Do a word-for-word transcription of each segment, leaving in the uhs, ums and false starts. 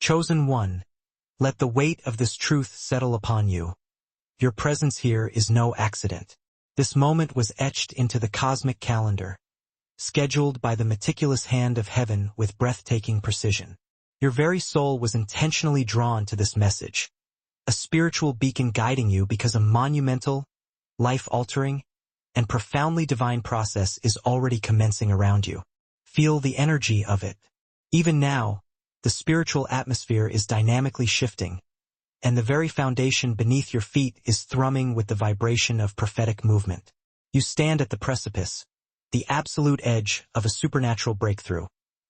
Chosen one, let the weight of this truth settle upon you. Your presence here is no accident. This moment was etched into the cosmic calendar, scheduled by the meticulous hand of heaven with breathtaking precision. Your very soul was intentionally drawn to this message, a spiritual beacon guiding you because a monumental, life-altering, and profoundly divine process is already commencing around you. Feel the energy of it. Even now, the spiritual atmosphere is dynamically shifting, and the very foundation beneath your feet is thrumming with the vibration of prophetic movement. You stand at the precipice, the absolute edge of a supernatural breakthrough.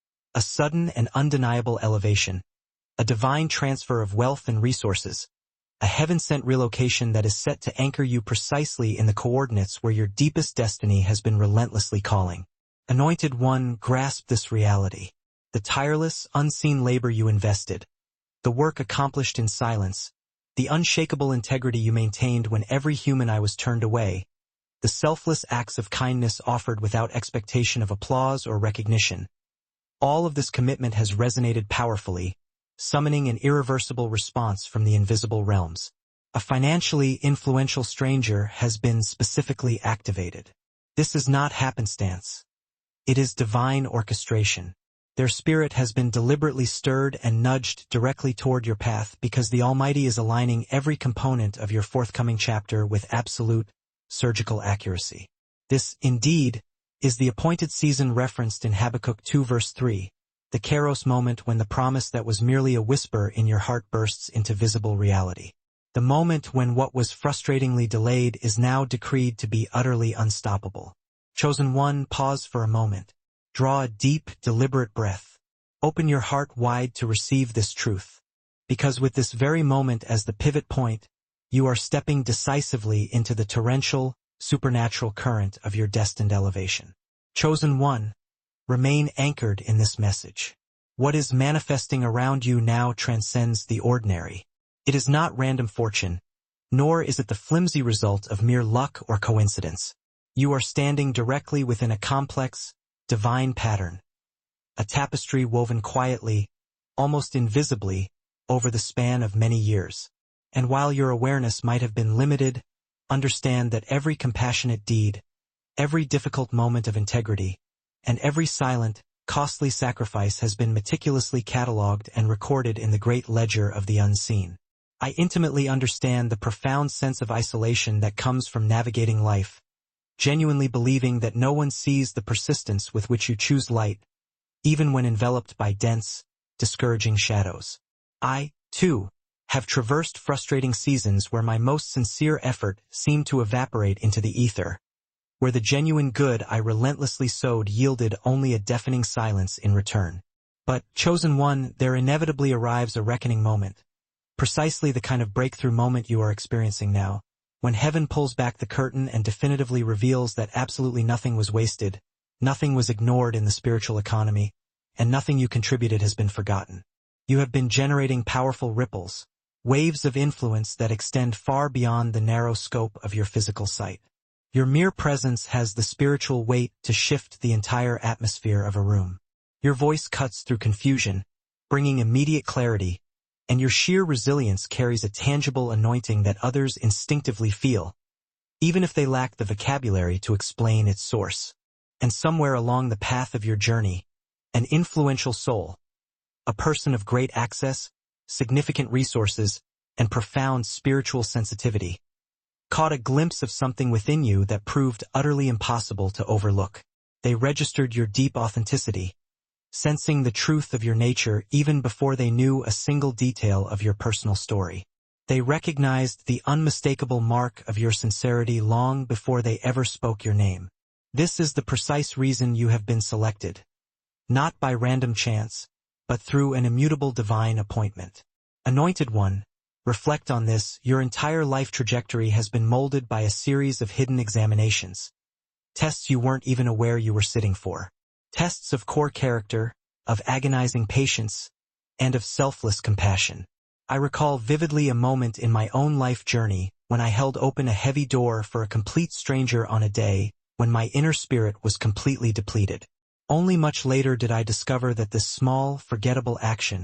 A sudden and undeniable elevation, a divine transfer of wealth and resources, a heaven-sent relocation that is set to anchor you precisely in the coordinates where your deepest destiny has been relentlessly calling. Anointed one, grasp this reality. The tireless, unseen labor you invested, the work accomplished in silence, the unshakable integrity you maintained when every human eye was turned away, the selfless acts of kindness offered without expectation of applause or recognition. All of this commitment has resonated powerfully, summoning an irreversible response from the invisible realms. A financially influential stranger has been specifically activated. This is not happenstance. It is divine orchestration. Their spirit has been deliberately stirred and nudged directly toward your path because the Almighty is aligning every component of your forthcoming chapter with absolute, surgical accuracy. This, indeed, is the appointed season referenced in Habakkuk two verse three, the Kairos moment when the promise that was merely a whisper in your heart bursts into visible reality. The moment when what was frustratingly delayed is now decreed to be utterly unstoppable. Chosen one, pause for a moment. Draw a deep, deliberate breath. Open your heart wide to receive this truth. Because with this very moment as the pivot point, you are stepping decisively into the torrential, supernatural current of your destined elevation. Chosen one, remain anchored in this message. What is manifesting around you now transcends the ordinary. It is not random fortune, nor is it the flimsy result of mere luck or coincidence. You are standing directly within a complex, divine pattern, a tapestry woven quietly, almost invisibly, over the span of many years. And while your awareness might have been limited, understand that every compassionate deed, every difficult moment of integrity, and every silent, costly sacrifice has been meticulously catalogued and recorded in the great ledger of the unseen. I intimately understand the profound sense of isolation that comes from navigating life, genuinely believing that no one sees the persistence with which you choose light, even when enveloped by dense, discouraging shadows. I, too, have traversed frustrating seasons where my most sincere effort seemed to evaporate into the ether, where the genuine good I relentlessly sowed yielded only a deafening silence in return. But, chosen one, there inevitably arrives a reckoning moment, precisely the kind of breakthrough moment you are experiencing now, when heaven pulls back the curtain and definitively reveals that absolutely nothing was wasted, nothing was ignored in the spiritual economy, and nothing you contributed has been forgotten. You have been generating powerful ripples, waves of influence that extend far beyond the narrow scope of your physical sight. Your mere presence has the spiritual weight to shift the entire atmosphere of a room. Your voice cuts through confusion, bringing immediate clarity, and your sheer resilience carries a tangible anointing that others instinctively feel, even if they lack the vocabulary to explain its source. And somewhere along the path of your journey, an influential soul, a person of great access, significant resources, and profound spiritual sensitivity, caught a glimpse of something within you that proved utterly impossible to overlook. They registered your deep authenticity, sensing the truth of your nature even before they knew a single detail of your personal story. They recognized the unmistakable mark of your sincerity long before they ever spoke your name. This is the precise reason you have been selected, not by random chance, but through an immutable divine appointment. Anointed one, reflect on this. Your entire life trajectory has been molded by a series of hidden examinations, tests you weren't even aware you were sitting for. Tests of core character, of agonizing patience, and of selfless compassion. I recall vividly a moment in my own life journey when I held open a heavy door for a complete stranger on a day when my inner spirit was completely depleted. Only much later did I discover that this small, forgettable action,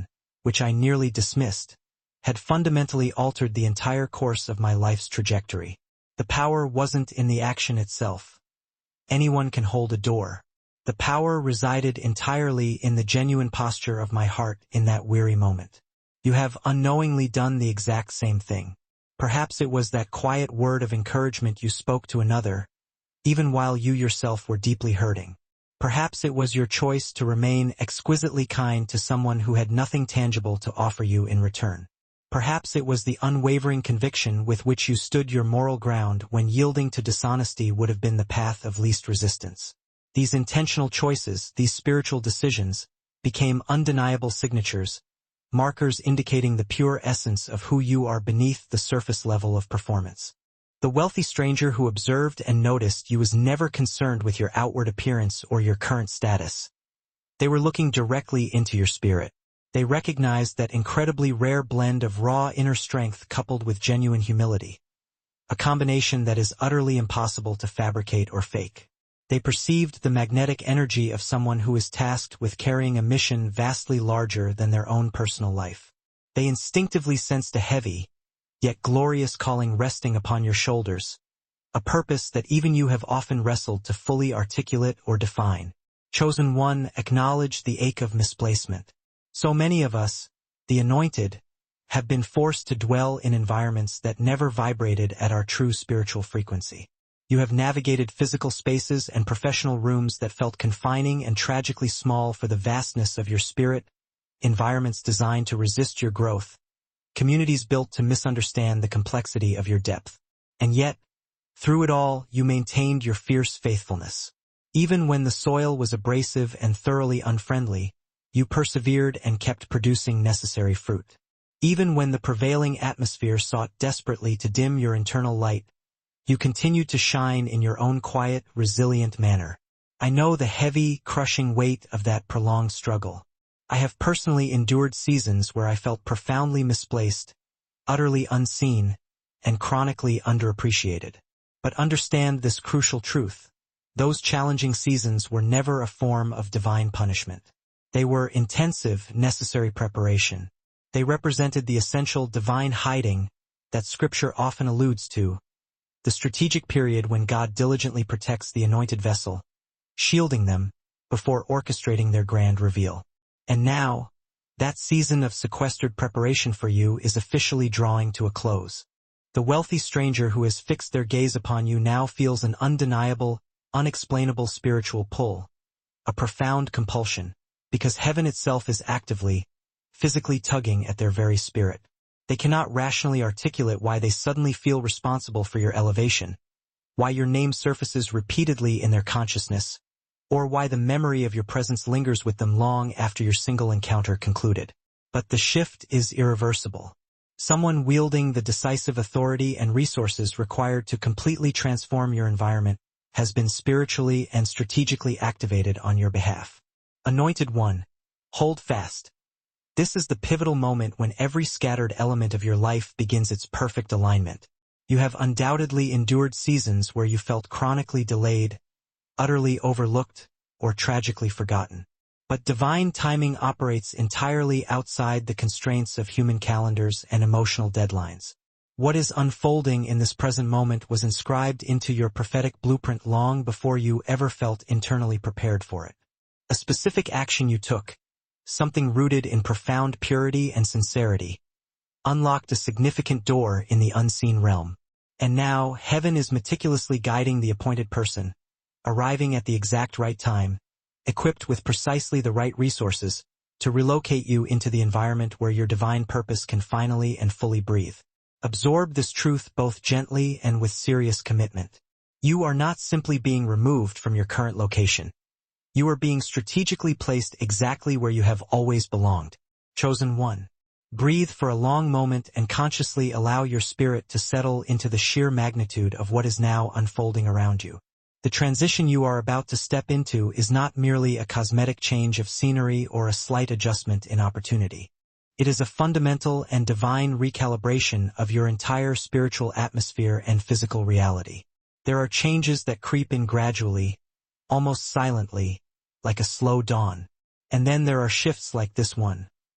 which I nearly dismissed, had fundamentally altered the entire course of my life's trajectory. The power wasn't in the action itself. Anyone can hold a door. The power resided entirely in the genuine posture of my heart in that weary moment. You have unknowingly done the exact same thing. Perhaps it was that quiet word of encouragement you spoke to another, even while you yourself were deeply hurting. Perhaps it was your choice to remain exquisitely kind to someone who had nothing tangible to offer you in return. Perhaps it was the unwavering conviction with which you stood your moral ground when yielding to dishonesty would have been the path of least resistance. These intentional choices, these spiritual decisions, became undeniable signatures, markers indicating the pure essence of who you are beneath the surface level of performance. The wealthy stranger who observed and noticed you was never concerned with your outward appearance or your current status. They were looking directly into your spirit. They recognized that incredibly rare blend of raw inner strength coupled with genuine humility, a combination that is utterly impossible to fabricate or fake. They perceived the magnetic energy of someone who is tasked with carrying a mission vastly larger than their own personal life. They instinctively sensed a heavy, yet glorious calling resting upon your shoulders, a purpose that even you have often wrestled to fully articulate or define. Chosen one, acknowledge the ache of misplacement. So many of us, the anointed, have been forced to dwell in environments that never vibrated at our true spiritual frequency. You have navigated physical spaces and professional rooms that felt confining and tragically small for the vastness of your spirit, environments designed to resist your growth, communities built to misunderstand the complexity of your depth. And yet, through it all, you maintained your fierce faithfulness. Even when the soil was abrasive and thoroughly unfriendly, you persevered and kept producing necessary fruit. Even when the prevailing atmosphere sought desperately to dim your internal light, you continued to shine in your own quiet, resilient manner. I know the heavy, crushing weight of that prolonged struggle. I have personally endured seasons where I felt profoundly misplaced, utterly unseen, and chronically underappreciated. But understand this crucial truth. Those challenging seasons were never a form of divine punishment. They were intensive, necessary preparation. They represented the essential divine hiding that Scripture often alludes to, the strategic period when God diligently protects the anointed vessel, shielding them before orchestrating their grand reveal. And now, that season of sequestered preparation for you is officially drawing to a close. The wealthy stranger who has fixed their gaze upon you now feels an undeniable, unexplainable spiritual pull, a profound compulsion, because heaven itself is actively, physically tugging at their very spirit. They cannot rationally articulate why they suddenly feel responsible for your elevation, why your name surfaces repeatedly in their consciousness, or why the memory of your presence lingers with them long after your single encounter concluded. But the shift is irreversible. Someone wielding the decisive authority and resources required to completely transform your environment has been spiritually and strategically activated on your behalf. Anointed One, hold fast. This is the pivotal moment when every scattered element of your life begins its perfect alignment. You have undoubtedly endured seasons where you felt chronically delayed, utterly overlooked, or tragically forgotten. But divine timing operates entirely outside the constraints of human calendars and emotional deadlines. What is unfolding in this present moment was inscribed into your prophetic blueprint long before you ever felt internally prepared for it. A specific action you took, something rooted in profound purity and sincerity, unlocked a significant door in the unseen realm. And now, heaven is meticulously guiding the appointed person, arriving at the exact right time, equipped with precisely the right resources, to relocate you into the environment where your divine purpose can finally and fully breathe. Absorb this truth both gently and with serious commitment. You are not simply being removed from your current location. You are being strategically placed exactly where you have always belonged. Chosen One. Breathe for a long moment and consciously allow your spirit to settle into the sheer magnitude of what is now unfolding around you. The transition you are about to step into is not merely a cosmetic change of scenery or a slight adjustment in opportunity. It is a fundamental and divine recalibration of your entire spiritual atmosphere and physical reality. There are changes that creep in gradually, almost silently, like a slow dawn. And then there are shifts like this one,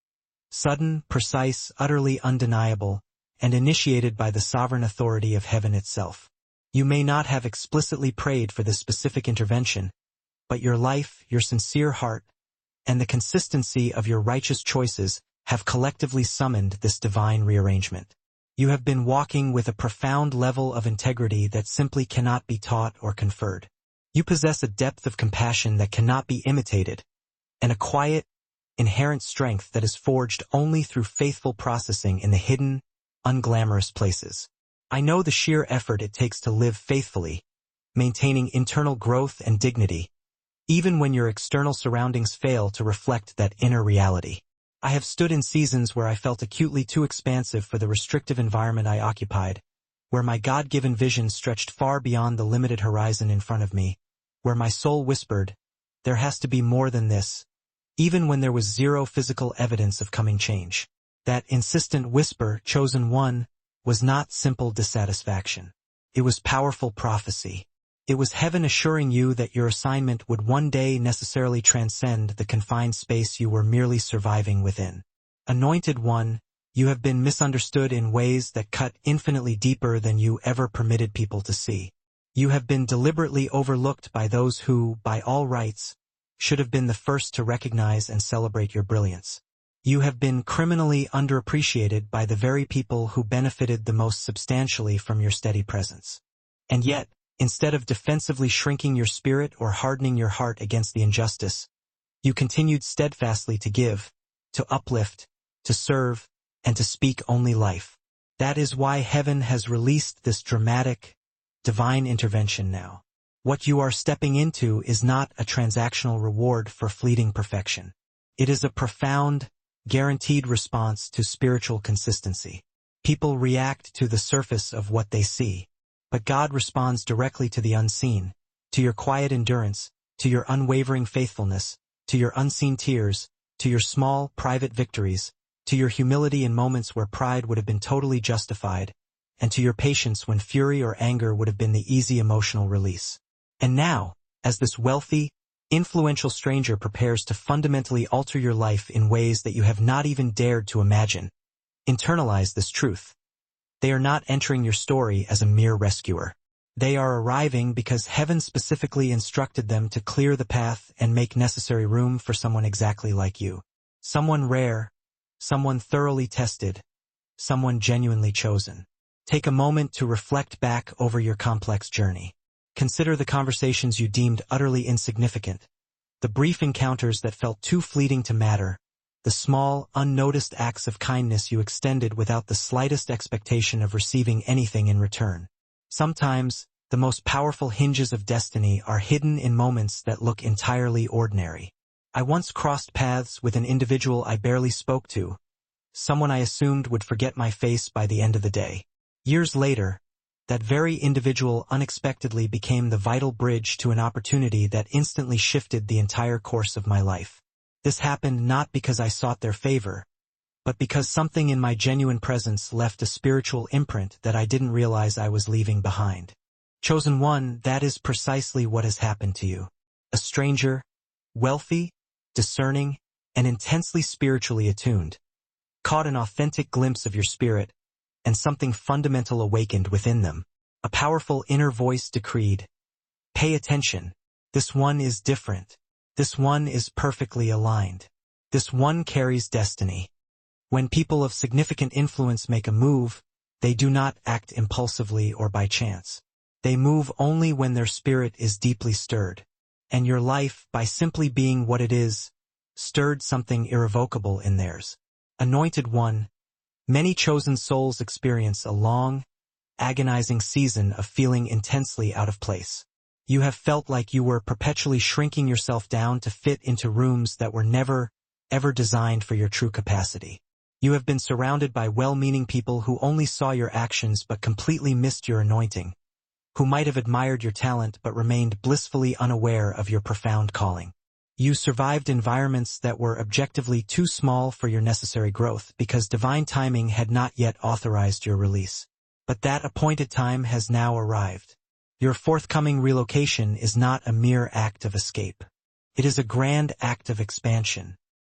Sudden, precise, utterly undeniable, and initiated by the sovereign authority of heaven itself. You may not have explicitly prayed for this specific intervention, but your life, your sincere heart, and the consistency of your righteous choices have collectively summoned this divine rearrangement. You have been walking with a profound level of integrity that simply cannot be taught or conferred. You possess a depth of compassion that cannot be imitated, and a quiet, inherent strength that is forged only through faithful processing in the hidden, unglamorous places. I know the sheer effort it takes to live faithfully, maintaining internal growth and dignity, even when your external surroundings fail to reflect that inner reality. I have stood in seasons where I felt acutely too expansive for the restrictive environment I occupied, where my God-given vision stretched far beyond the limited horizon in front of me, where my soul whispered, "There has to be more than this," even when there was zero physical evidence of coming change. That insistent whisper, chosen one, was not simple dissatisfaction. It was powerful prophecy. It was heaven assuring you that your assignment would one day necessarily transcend the confined space you were merely surviving within. Anointed one, you have been misunderstood in ways that cut infinitely deeper than you ever permitted people to see. You have been deliberately overlooked by those who, by all rights, should have been the first to recognize and celebrate your brilliance. You have been criminally underappreciated by the very people who benefited the most substantially from your steady presence. And yet, instead of defensively shrinking your spirit or hardening your heart against the injustice, you continued steadfastly to give, to uplift, to serve, and to speak only life. That is why heaven has released this dramatic, divine intervention now. What you are stepping into is not a transactional reward for fleeting perfection. It is a profound, guaranteed response to spiritual consistency. People react to the surface of what they see, but God responds directly to the unseen, to your quiet endurance, to your unwavering faithfulness, to your unseen tears, to your small, private victories, to your humility in moments where pride would have been totally justified, and to your patience when fury or anger would have been the easy emotional release. And now, as this wealthy, influential stranger prepares to fundamentally alter your life in ways that you have not even dared to imagine, internalize this truth. They are not entering your story as a mere rescuer. They are arriving because heaven specifically instructed them to clear the path and make necessary room for someone exactly like you. Someone rare, someone thoroughly tested, someone genuinely chosen. Take a moment to reflect back over your complex journey. Consider the conversations you deemed utterly insignificant, the brief encounters that felt too fleeting to matter, the small, unnoticed acts of kindness you extended without the slightest expectation of receiving anything in return. Sometimes, the most powerful hinges of destiny are hidden in moments that look entirely ordinary. I once crossed paths with an individual I barely spoke to, someone I assumed would forget my face by the end of the day. Years later, that very individual unexpectedly became the vital bridge to an opportunity that instantly shifted the entire course of my life. This happened not because I sought their favor, but because something in my genuine presence left a spiritual imprint that I didn't realize I was leaving behind. Chosen one, that is precisely what has happened to you. A stranger, wealthy, discerning, and intensely spiritually attuned, caught an authentic glimpse of your spirit, and something fundamental awakened within them. A powerful inner voice decreed, "Pay attention. This one is different. This one is perfectly aligned. This one carries destiny." When people of significant influence make a move, they do not act impulsively or by chance. They move only when their spirit is deeply stirred. And your life, by simply being what it is, stirred something irrevocable in theirs. Anointed one, many chosen souls experience a long, agonizing season of feeling intensely out of place. You have felt like you were perpetually shrinking yourself down to fit into rooms that were never, ever designed for your true capacity. You have been surrounded by well-meaning people who only saw your actions but completely missed your anointing, who might have admired your talent but remained blissfully unaware of your profound calling. You survived environments that were objectively too small for your necessary growth because divine timing had not yet authorized your release. But that appointed time has now arrived. Your forthcoming relocation is not a mere act of escape. It is a grand act of expansion.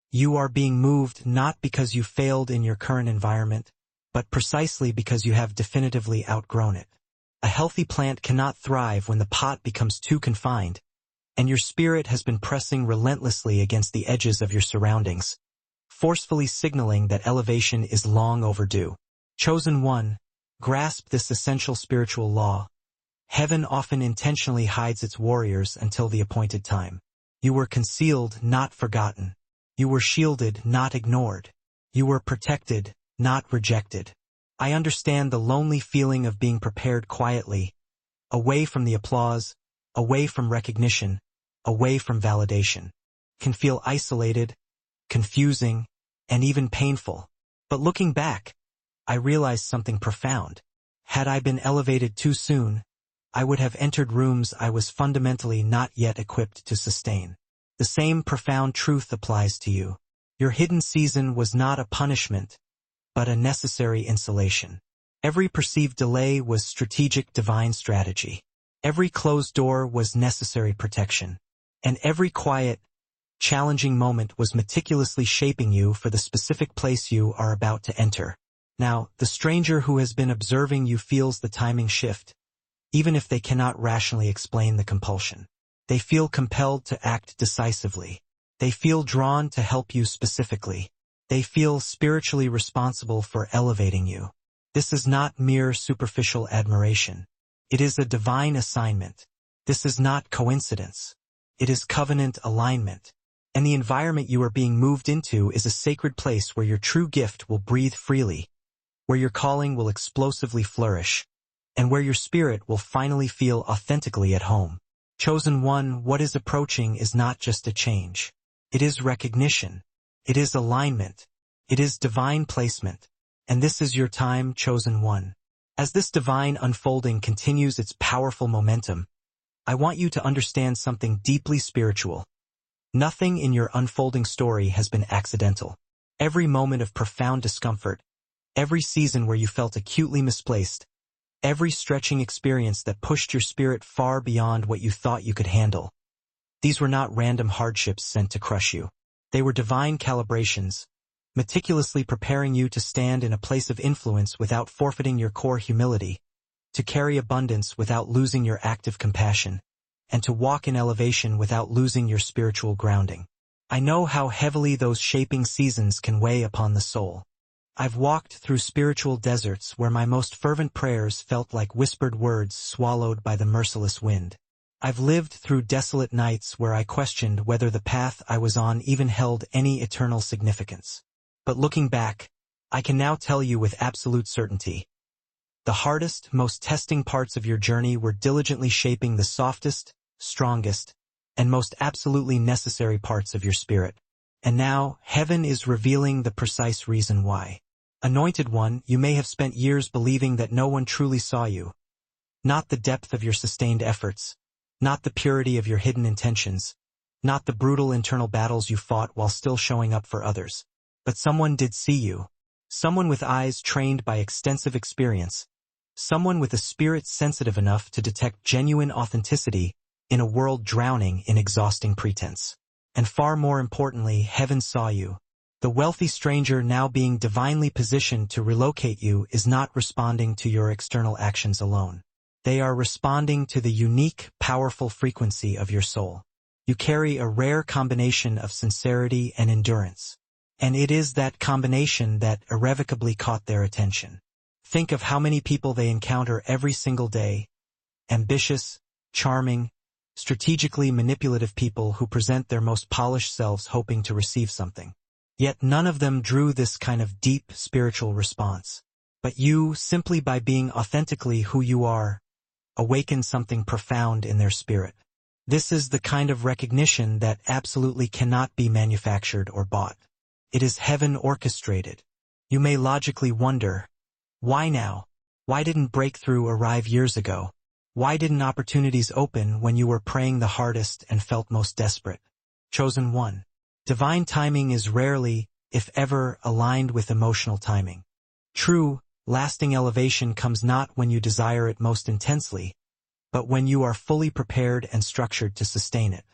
You are being moved not because you failed in your current environment, but precisely because you have definitively outgrown it. A healthy plant cannot thrive when the pot becomes too confined, and your spirit has been pressing relentlessly against the edges of your surroundings, forcefully signaling that elevation is long overdue. Chosen one, grasp this essential spiritual law. Heaven often intentionally hides its warriors until the appointed time. You were concealed, not forgotten. You were shielded, not ignored. You were protected, not rejected. I understand the lonely feeling of being prepared quietly, away from the applause, away from recognition, away from validation. Can feel isolated, confusing, and even painful. But looking back, I realized something profound. Had I been elevated too soon, I would have entered rooms I was fundamentally not yet equipped to sustain. The same profound truth applies to you. Your hidden season was not a punishment, but a necessary insulation. Every perceived delay was strategic divine strategy. Every closed door was necessary protection. And every quiet, challenging moment was meticulously shaping you for the specific place you are about to enter. Now, the stranger who has been observing you feels the timing shift, even if they cannot rationally explain the compulsion. They feel compelled to act decisively. They feel drawn to help you specifically. They feel spiritually responsible for elevating you. This is not mere superficial admiration. It is a divine assignment. This is not coincidence. It is covenant alignment. And the environment you are being moved into is a sacred place where your true gift will breathe freely, where your calling will explosively flourish, and where your spirit will finally feel authentically at home. Chosen one, what is approaching is not just a change. It is recognition. It is alignment. It is divine placement. And this is your time, chosen one. As this divine unfolding continues its powerful momentum, I want you to understand something deeply spiritual. Nothing in your unfolding story has been accidental. Every moment of profound discomfort, every season where you felt acutely misplaced, every stretching experience that pushed your spirit far beyond what you thought you could handle. These were not random hardships sent to crush you. They were divine calibrations, meticulously preparing you to stand in a place of influence without forfeiting your core humility, to carry abundance without losing your active compassion, and to walk in elevation without losing your spiritual grounding. I know how heavily those shaping seasons can weigh upon the soul. I've walked through spiritual deserts where my most fervent prayers felt like whispered words swallowed by the merciless wind. I've lived through desolate nights where I questioned whether the path I was on even held any eternal significance. But looking back, I can now tell you with absolute certainty, the hardest, most testing parts of your journey were diligently shaping the softest, strongest, and most absolutely necessary parts of your spirit. And now, heaven is revealing the precise reason why. Anointed one, you may have spent years believing that no one truly saw you. Not the depth of your sustained efforts, not the purity of your hidden intentions, not the brutal internal battles you fought while still showing up for others. But someone did see you. Someone with eyes trained by extensive experience. Someone with a spirit sensitive enough to detect genuine authenticity in a world drowning in exhausting pretense. And far more importantly, heaven saw you. The wealthy stranger now being divinely positioned to relocate you is not responding to your external actions alone. They are responding to the unique, powerful frequency of your soul. You carry a rare combination of sincerity and endurance. And it is that combination that irrevocably caught their attention. Think of how many people they encounter every single day. Ambitious, charming, strategically manipulative people who present their most polished selves hoping to receive something. Yet none of them drew this kind of deep spiritual response. But you, simply by being authentically who you are, awaken something profound in their spirit. This is the kind of recognition that absolutely cannot be manufactured or bought. It is heaven orchestrated. You may logically wonder, why now? Why didn't breakthrough arrive years ago? Why didn't opportunities open when you were praying the hardest and felt most desperate? Chosen one. Divine timing is rarely, if ever, aligned with emotional timing. True, lasting elevation comes not when you desire it most intensely, but when you are fully prepared and structured to sustain it.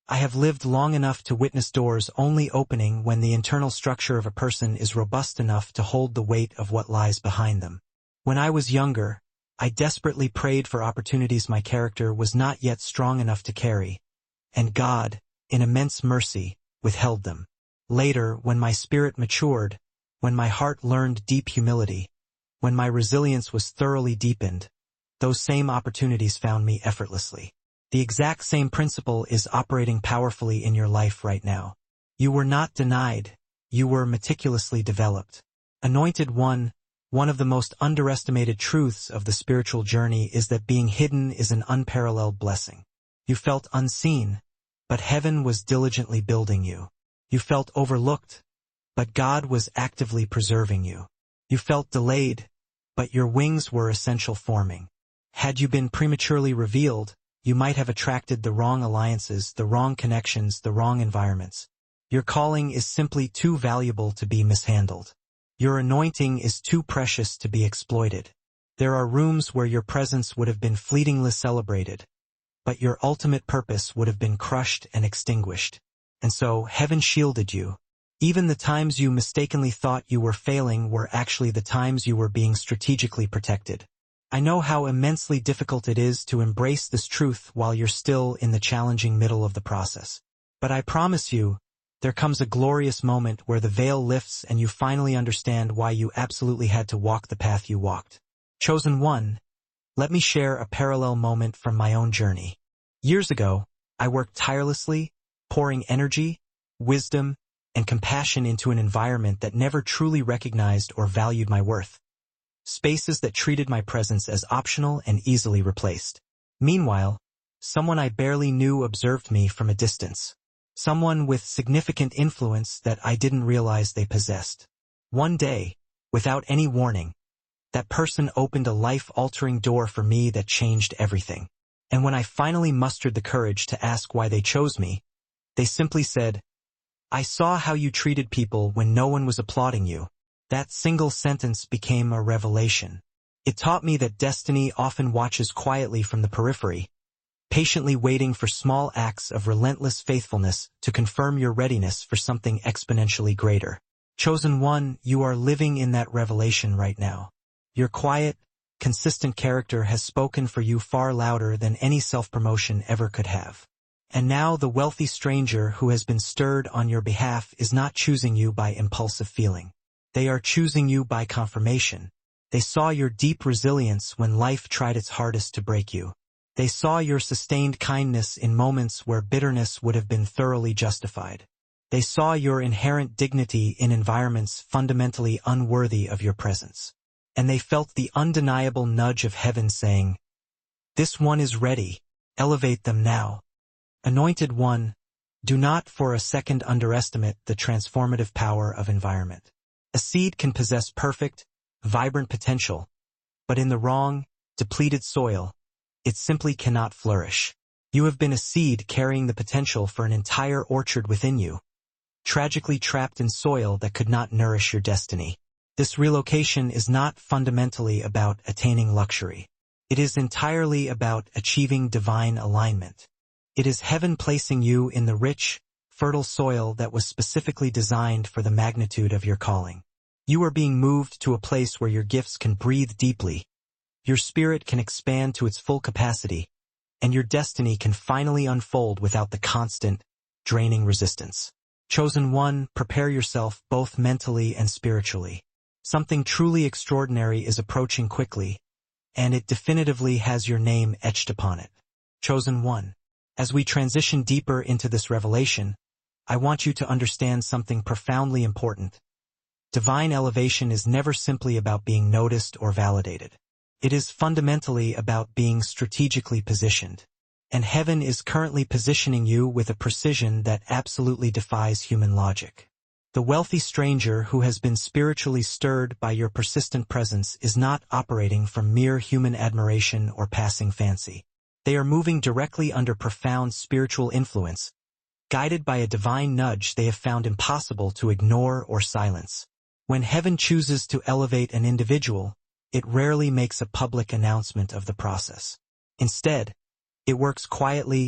I have lived long enough to witness doors only opening when the internal structure of a person is robust enough to hold the weight of what lies behind them. When I was younger, I desperately prayed for opportunities my character was not yet strong enough to carry, and God, in immense mercy, withheld them. Later, when my spirit matured, when my heart learned deep humility, when my resilience was thoroughly deepened, those same opportunities found me effortlessly. The exact same principle is operating powerfully in your life right now. You were not denied, you were meticulously developed. Anointed One, one of the most underestimated truths of the spiritual journey is that being hidden is an unparalleled blessing. You felt unseen, but heaven was diligently building you. You felt overlooked, but God was actively preserving you. You felt delayed, but your wings were essential forming. Had you been prematurely revealed, you might have attracted the wrong alliances, the wrong connections, the wrong environments. Your calling is simply too valuable to be mishandled. Your anointing is too precious to be exploited. There are rooms where your presence would have been fleetingly celebrated, but your ultimate purpose would have been crushed and extinguished. And so, heaven shielded you. Even the times you mistakenly thought you were failing were actually the times you were being strategically protected. I know how immensely difficult it is to embrace this truth while you're still in the challenging middle of the process. But I promise you, there comes a glorious moment where the veil lifts and you finally understand why you absolutely had to walk the path you walked. Chosen One, let me share a parallel moment from my own journey. Years ago, I worked tirelessly, pouring energy, wisdom, and compassion into an environment that never truly recognized or valued my worth. Spaces that treated my presence as optional and easily replaced. Meanwhile, someone I barely knew observed me from a distance. Someone with significant influence that I didn't realize they possessed. One day, without any warning, that person opened a life-altering door for me that changed everything. And when I finally mustered the courage to ask why they chose me, they simply said, "I saw how you treated people when no one was applauding you." That single sentence became a revelation. It taught me that destiny often watches quietly from the periphery, patiently waiting for small acts of relentless faithfulness to confirm your readiness for something exponentially greater. Chosen One, you are living in that revelation right now. Your quiet, consistent character has spoken for you far louder than any self-promotion ever could have. And now the wealthy stranger who has been stirred on your behalf is not choosing you by impulsive feeling. They are choosing you by confirmation. They saw your deep resilience when life tried its hardest to break you. They saw your sustained kindness in moments where bitterness would have been thoroughly justified. They saw your inherent dignity in environments fundamentally unworthy of your presence. And they felt the undeniable nudge of heaven saying, "This one is ready. Elevate them now." Anointed One, do not for a second underestimate the transformative power of environment. A seed can possess perfect, vibrant potential, but in the wrong, depleted soil, it simply cannot flourish. You have been a seed carrying the potential for an entire orchard within you, tragically trapped in soil that could not nourish your destiny. This relocation is not fundamentally about attaining luxury. It is entirely about achieving divine alignment. It is heaven placing you in the rich, fertile soil that was specifically designed for the magnitude of your calling. You are being moved to a place where your gifts can breathe deeply, your spirit can expand to its full capacity, and your destiny can finally unfold without the constant, draining resistance. Chosen One, prepare yourself both mentally and spiritually. Something truly extraordinary is approaching quickly, and it definitively has your name etched upon it. Chosen One, as we transition deeper into this revelation, I want you to understand something profoundly important. Divine elevation is never simply about being noticed or validated. It is fundamentally about being strategically positioned. And heaven is currently positioning you with a precision that absolutely defies human logic. The wealthy stranger who has been spiritually stirred by your persistent presence is not operating from mere human admiration or passing fancy. They are moving directly under profound spiritual influence, guided by a divine nudge they have found impossible to ignore or silence. When heaven chooses to elevate an individual, it rarely makes a public announcement of the process. Instead, it works quietly,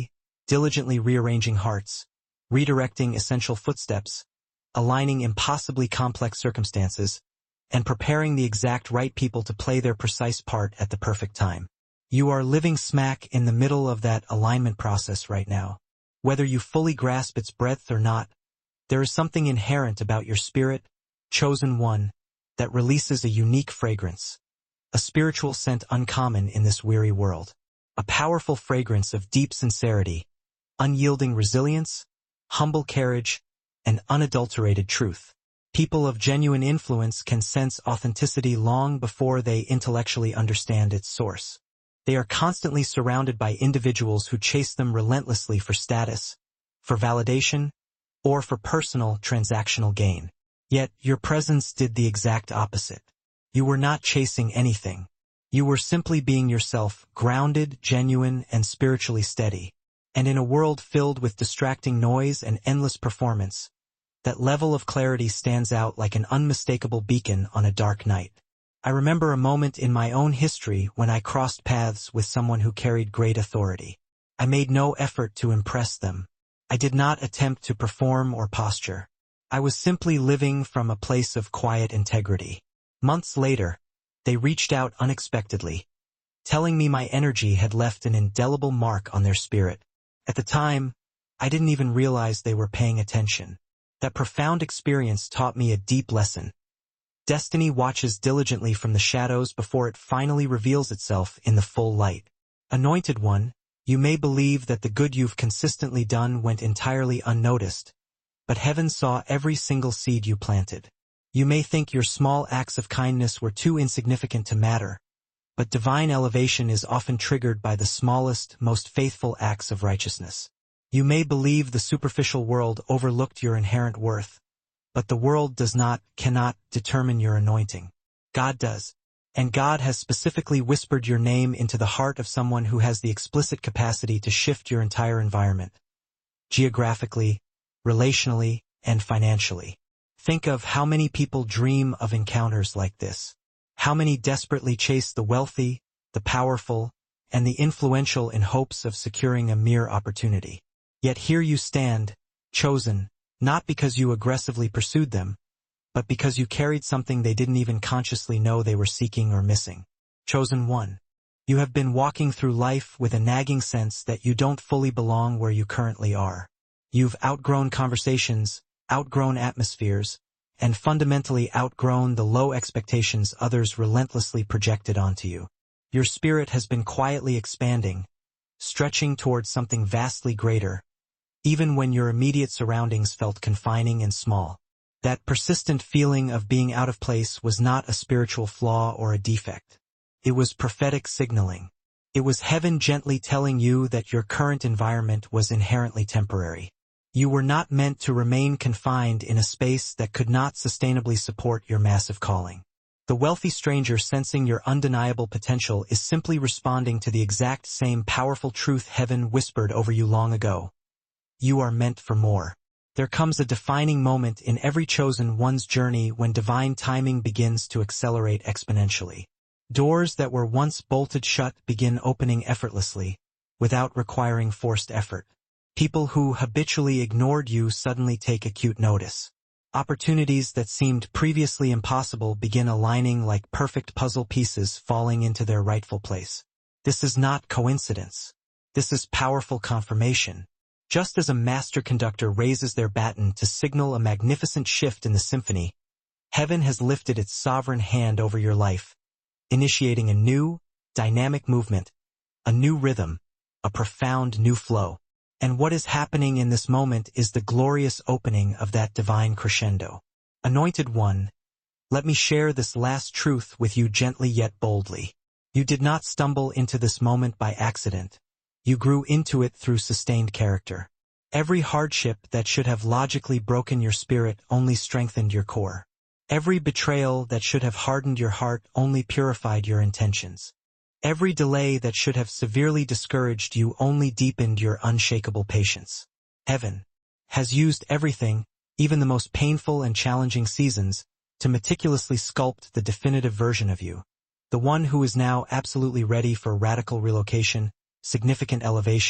diligently rearranging hearts, redirecting essential footsteps, aligning impossibly complex circumstances, and preparing the exact right people to play their precise part at the perfect time. You are living smack in the middle of that alignment process right now. Whether you fully grasp its breadth or not, there is something inherent about your spirit, chosen one, that releases a unique fragrance, a spiritual scent uncommon in this weary world, a powerful fragrance of deep sincerity, unyielding resilience, humble courage, and unadulterated truth. People of genuine influence can sense authenticity long before they intellectually understand its source. They are constantly surrounded by individuals who chase them relentlessly for status, for validation, or for personal transactional gain. Yet, your presence did the exact opposite. You were not chasing anything. You were simply being yourself, grounded, genuine, and spiritually steady. And in a world filled with distracting noise and endless performance, that level of clarity stands out like an unmistakable beacon on a dark night. I remember a moment in my own history when I crossed paths with someone who carried great authority. I made no effort to impress them. I did not attempt to perform or posture. I was simply living from a place of quiet integrity. Months later, they reached out unexpectedly, telling me my energy had left an indelible mark on their spirit. At the time, I didn't even realize they were paying attention. That profound experience taught me a deep lesson. Destiny watches diligently from the shadows before it finally reveals itself in the full light. Anointed one, you may believe that the good you've consistently done went entirely unnoticed, but heaven saw every single seed you planted. You may think your small acts of kindness were too insignificant to matter, but divine elevation is often triggered by the smallest, most faithful acts of righteousness. You may believe the superficial world overlooked your inherent worth, but the world does not, cannot, determine your anointing. God does. And God has specifically whispered your name into the heart of someone who has the explicit capacity to shift your entire environment, geographically, relationally, and financially. Think of how many people dream of encounters like this. How many desperately chase the wealthy, the powerful, and the influential in hopes of securing a mere opportunity. Yet here you stand, chosen, not because you aggressively pursued them, but because you carried something they didn't even consciously know they were seeking or missing. Chosen one. You have been walking through life with a nagging sense that you don't fully belong where you currently are. You've outgrown conversations, outgrown atmospheres, and fundamentally outgrown the low expectations others relentlessly projected onto you. Your spirit has been quietly expanding, stretching towards something vastly greater, even when your immediate surroundings felt confining and small. That persistent feeling of being out of place was not a spiritual flaw or a defect. It was prophetic signaling. It was heaven gently telling you that your current environment was inherently temporary. You were not meant to remain confined in a space that could not sustainably support your massive calling. The wealthy stranger sensing your undeniable potential is simply responding to the exact same powerful truth heaven whispered over you long ago. You are meant for more. There comes a defining moment in every chosen one's journey when divine timing begins to accelerate exponentially. Doors that were once bolted shut begin opening effortlessly, without requiring forced effort. People who habitually ignored you suddenly take acute notice. Opportunities that seemed previously impossible begin aligning like perfect puzzle pieces falling into their rightful place. This is not coincidence. This is powerful confirmation. Just as a master conductor raises their baton to signal a magnificent shift in the symphony, heaven has lifted its sovereign hand over your life, initiating a new, dynamic movement, a new rhythm, a profound new flow. And what is happening in this moment is the glorious opening of that divine crescendo. Anointed one, let me share this last truth with you gently yet boldly. You did not stumble into this moment by accident. You grew into it through sustained character. Every hardship that should have logically broken your spirit only strengthened your core. Every betrayal that should have hardened your heart only purified your intentions. Every delay that should have severely discouraged you only deepened your unshakable patience. Heaven has used everything, even the most painful and challenging seasons, to meticulously sculpt the definitive version of you. The one who is now absolutely ready for radical relocation, significant elevation,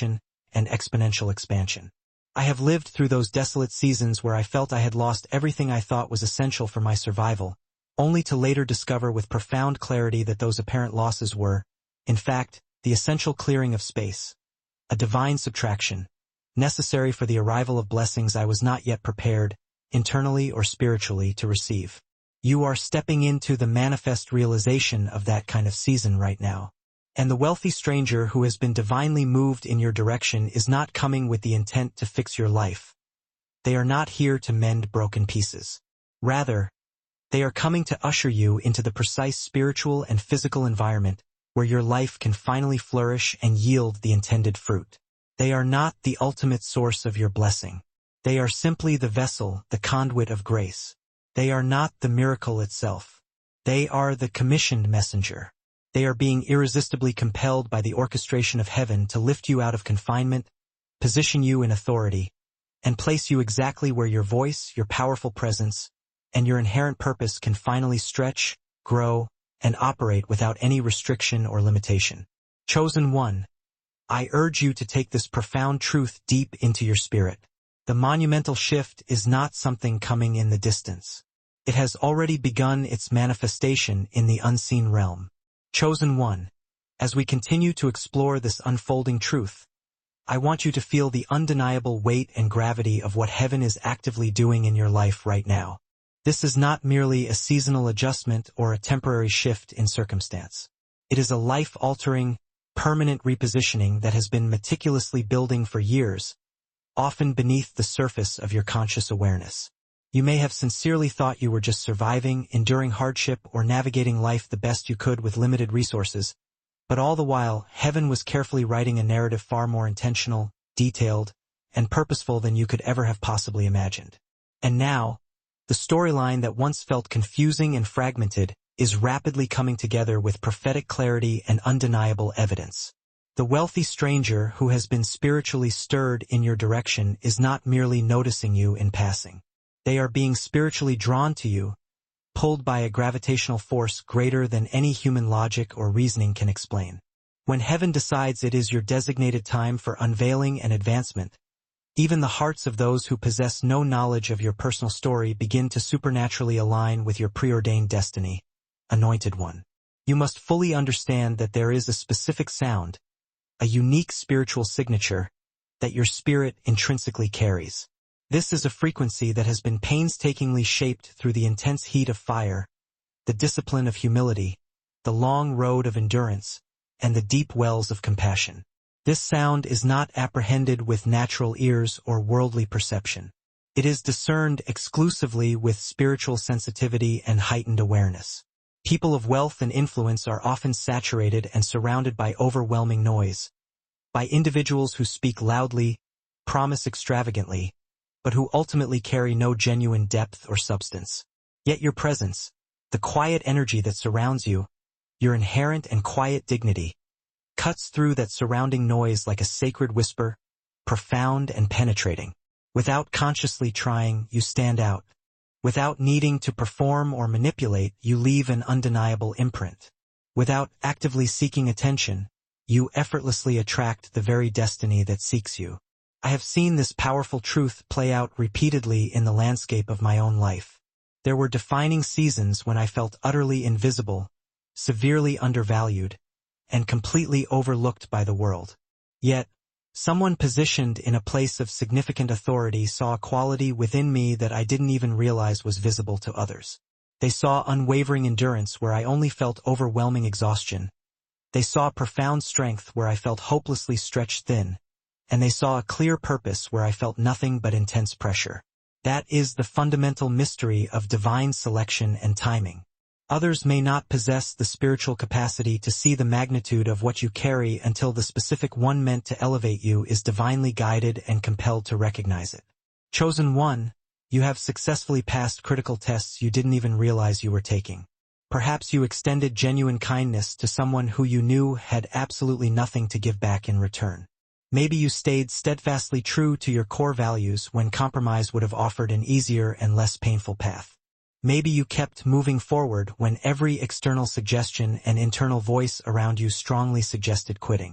and exponential expansion. I have lived through those desolate seasons where I felt I had lost everything I thought was essential for my survival, only to later discover with profound clarity that those apparent losses were, in fact, the essential clearing of space, a divine subtraction, necessary for the arrival of blessings I was not yet prepared, internally or spiritually, to receive. You are stepping into the manifest realization of that kind of season right now. And the wealthy stranger who has been divinely moved in your direction is not coming with the intent to fix your life. They are not here to mend broken pieces. Rather, they are coming to usher you into the precise spiritual and physical environment where your life can finally flourish and yield the intended fruit. They are not the ultimate source of your blessing. They are simply the vessel, the conduit of grace. They are not the miracle itself. They are the commissioned messenger. They are being irresistibly compelled by the orchestration of heaven to lift you out of confinement, position you in authority, and place you exactly where your voice, your powerful presence, and your inherent purpose can finally stretch, grow, and operate without any restriction or limitation. Chosen one, I urge you to take this profound truth deep into your spirit. The monumental shift is not something coming in the distance. It has already begun its manifestation in the unseen realm. Chosen one, as we continue to explore this unfolding truth, I want you to feel the undeniable weight and gravity of what heaven is actively doing in your life right now. This is not merely a seasonal adjustment or a temporary shift in circumstance. It is a life-altering, permanent repositioning that has been meticulously building for years, often beneath the surface of your conscious awareness. You may have sincerely thought you were just surviving, enduring hardship, or navigating life the best you could with limited resources, but all the while, heaven was carefully writing a narrative far more intentional, detailed, and purposeful than you could ever have possibly imagined. And now, the storyline that once felt confusing and fragmented is rapidly coming together with prophetic clarity and undeniable evidence. The wealthy stranger who has been spiritually stirred in your direction is not merely noticing you in passing. They are being spiritually drawn to you, pulled by a gravitational force greater than any human logic or reasoning can explain. When heaven decides it is your designated time for unveiling and advancement, even the hearts of those who possess no knowledge of your personal story begin to supernaturally align with your preordained destiny. Anointed one. You must fully understand that there is a specific sound, a unique spiritual signature, that your spirit intrinsically carries. This is a frequency that has been painstakingly shaped through the intense heat of fire, the discipline of humility, the long road of endurance, and the deep wells of compassion. This sound is not apprehended with natural ears or worldly perception. It is discerned exclusively with spiritual sensitivity and heightened awareness. People of wealth and influence are often saturated and surrounded by overwhelming noise, by individuals who speak loudly, promise extravagantly, but who ultimately carry no genuine depth or substance. Yet your presence, the quiet energy that surrounds you, your inherent and quiet dignity, cuts through that surrounding noise like a sacred whisper, profound and penetrating. Without consciously trying, you stand out. Without needing to perform or manipulate, you leave an undeniable imprint. Without actively seeking attention, you effortlessly attract the very destiny that seeks you. I have seen this powerful truth play out repeatedly in the landscape of my own life. There were defining seasons when I felt utterly invisible, severely undervalued, and completely overlooked by the world. Yet, someone positioned in a place of significant authority saw a quality within me that I didn't even realize was visible to others. They saw unwavering endurance where I only felt overwhelming exhaustion. They saw profound strength where I felt hopelessly stretched thin. And they saw a clear purpose where I felt nothing but intense pressure. That is the fundamental mystery of divine selection and timing. Others may not possess the spiritual capacity to see the magnitude of what you carry until the specific one meant to elevate you is divinely guided and compelled to recognize it. Chosen one, you have successfully passed critical tests you didn't even realize you were taking. Perhaps you extended genuine kindness to someone who you knew had absolutely nothing to give back in return. Maybe you stayed steadfastly true to your core values when compromise would have offered an easier and less painful path. Maybe you kept moving forward when every external suggestion and internal voice around you strongly suggested quitting.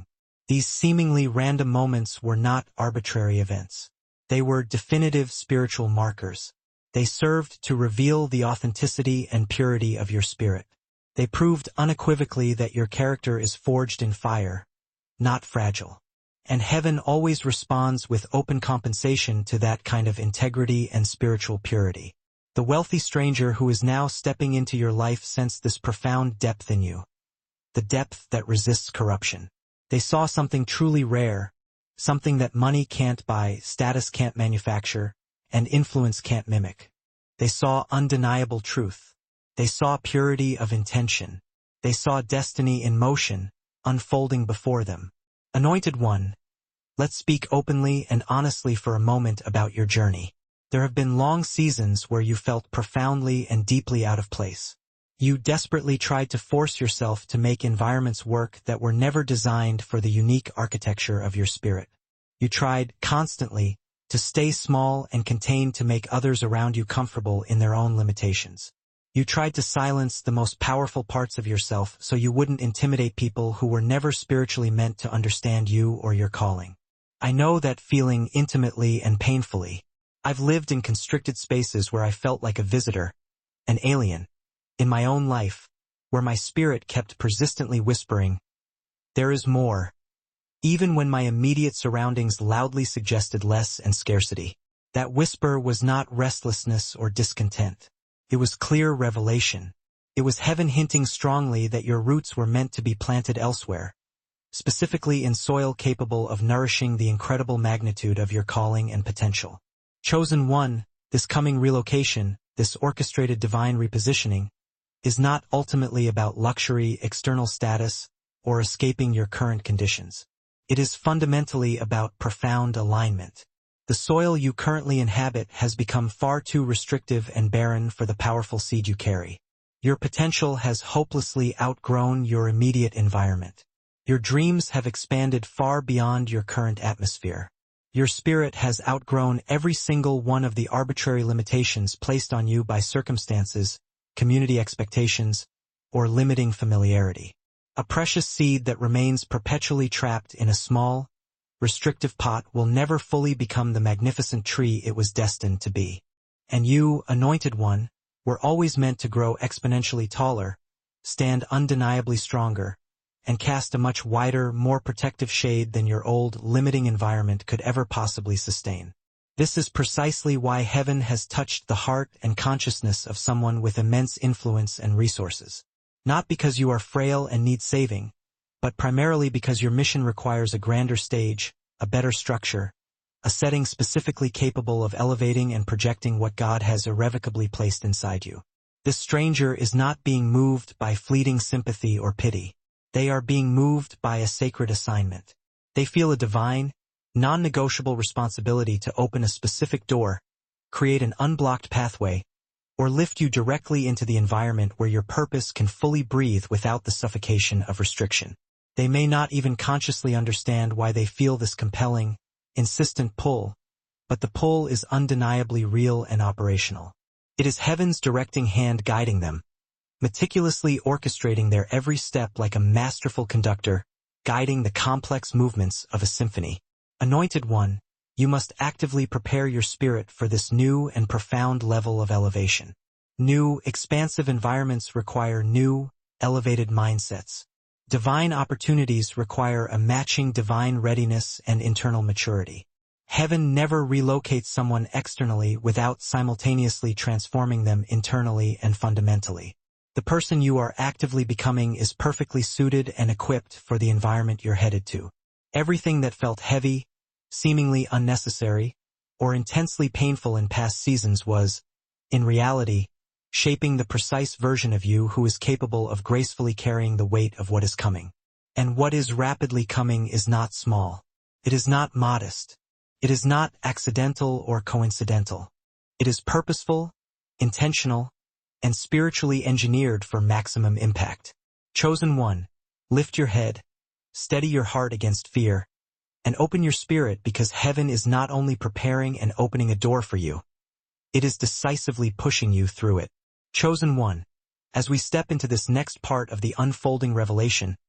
These seemingly random moments were not arbitrary events. They were definitive spiritual markers. They served to reveal the authenticity and purity of your spirit. They proved unequivocally that your character is forged in fire, not fragile. And heaven always responds with open compensation to that kind of integrity and spiritual purity. The wealthy stranger who is now stepping into your life sensed this profound depth in you, the depth that resists corruption. They saw something truly rare, something that money can't buy, status can't manufacture, and influence can't mimic. They saw undeniable truth. They saw purity of intention. They saw destiny in motion, unfolding before them. Anointed One, let's speak openly and honestly for a moment about your journey. There have been long seasons where you felt profoundly and deeply out of place. You desperately tried to force yourself to make environments work that were never designed for the unique architecture of your spirit. You tried, constantly, to stay small and contained to make others around you comfortable in their own limitations. You tried to silence the most powerful parts of yourself so you wouldn't intimidate people who were never spiritually meant to understand you or your calling. I know that feeling intimately and painfully. I've lived in constricted spaces where I felt like a visitor, an alien, in my own life, where my spirit kept persistently whispering, "There is more," even when my immediate surroundings loudly suggested less and scarcity. That whisper was not restlessness or discontent. It was clear revelation. It was heaven hinting strongly that your roots were meant to be planted elsewhere, specifically in soil capable of nourishing the incredible magnitude of your calling and potential. Chosen One, this coming relocation, this orchestrated divine repositioning, is not ultimately about luxury, external status, or escaping your current conditions. It is fundamentally about profound alignment. The soil you currently inhabit has become far too restrictive and barren for the powerful seed you carry. Your potential has hopelessly outgrown your immediate environment. Your dreams have expanded far beyond your current atmosphere. Your spirit has outgrown every single one of the arbitrary limitations placed on you by circumstances, community expectations, or limiting familiarity. A precious seed that remains perpetually trapped in a small, restrictive pot will never fully become the magnificent tree it was destined to be. And you, Anointed One, were always meant to grow exponentially taller, stand undeniably stronger, and cast a much wider, more protective shade than your old, limiting environment could ever possibly sustain. This is precisely why heaven has touched the heart and consciousness of someone with immense influence and resources. Not because you are frail and need saving, but primarily because your mission requires a grander stage, a better structure, a setting specifically capable of elevating and projecting what God has irrevocably placed inside you. This stranger is not being moved by fleeting sympathy or pity. They are being moved by a sacred assignment. They feel a divine, non-negotiable responsibility to open a specific door, create an unblocked pathway, or lift you directly into the environment where your purpose can fully breathe without the suffocation of restriction. They may not even consciously understand why they feel this compelling, insistent pull, but the pull is undeniably real and operational. It is heaven's directing hand guiding them, meticulously orchestrating their every step like a masterful conductor, guiding the complex movements of a symphony. Anointed One, you must actively prepare your spirit for this new and profound level of elevation. New, expansive environments require new, elevated mindsets. Divine opportunities require a matching divine readiness and internal maturity. Heaven never relocates someone externally without simultaneously transforming them internally and fundamentally. The person you are actively becoming is perfectly suited and equipped for the environment you're headed to. Everything that felt heavy, seemingly unnecessary, or intensely painful in past seasons was, in reality, shaping the precise version of you who is capable of gracefully carrying the weight of what is coming. And what is rapidly coming is not small. It is not modest. It is not accidental or coincidental. It is purposeful, intentional, and spiritually engineered for maximum impact. Chosen One, lift your head, steady your heart against fear, and open your spirit because heaven is not only preparing and opening a door for you, it is decisively pushing you through it. Chosen One, as we step into this next part of the unfolding revelation,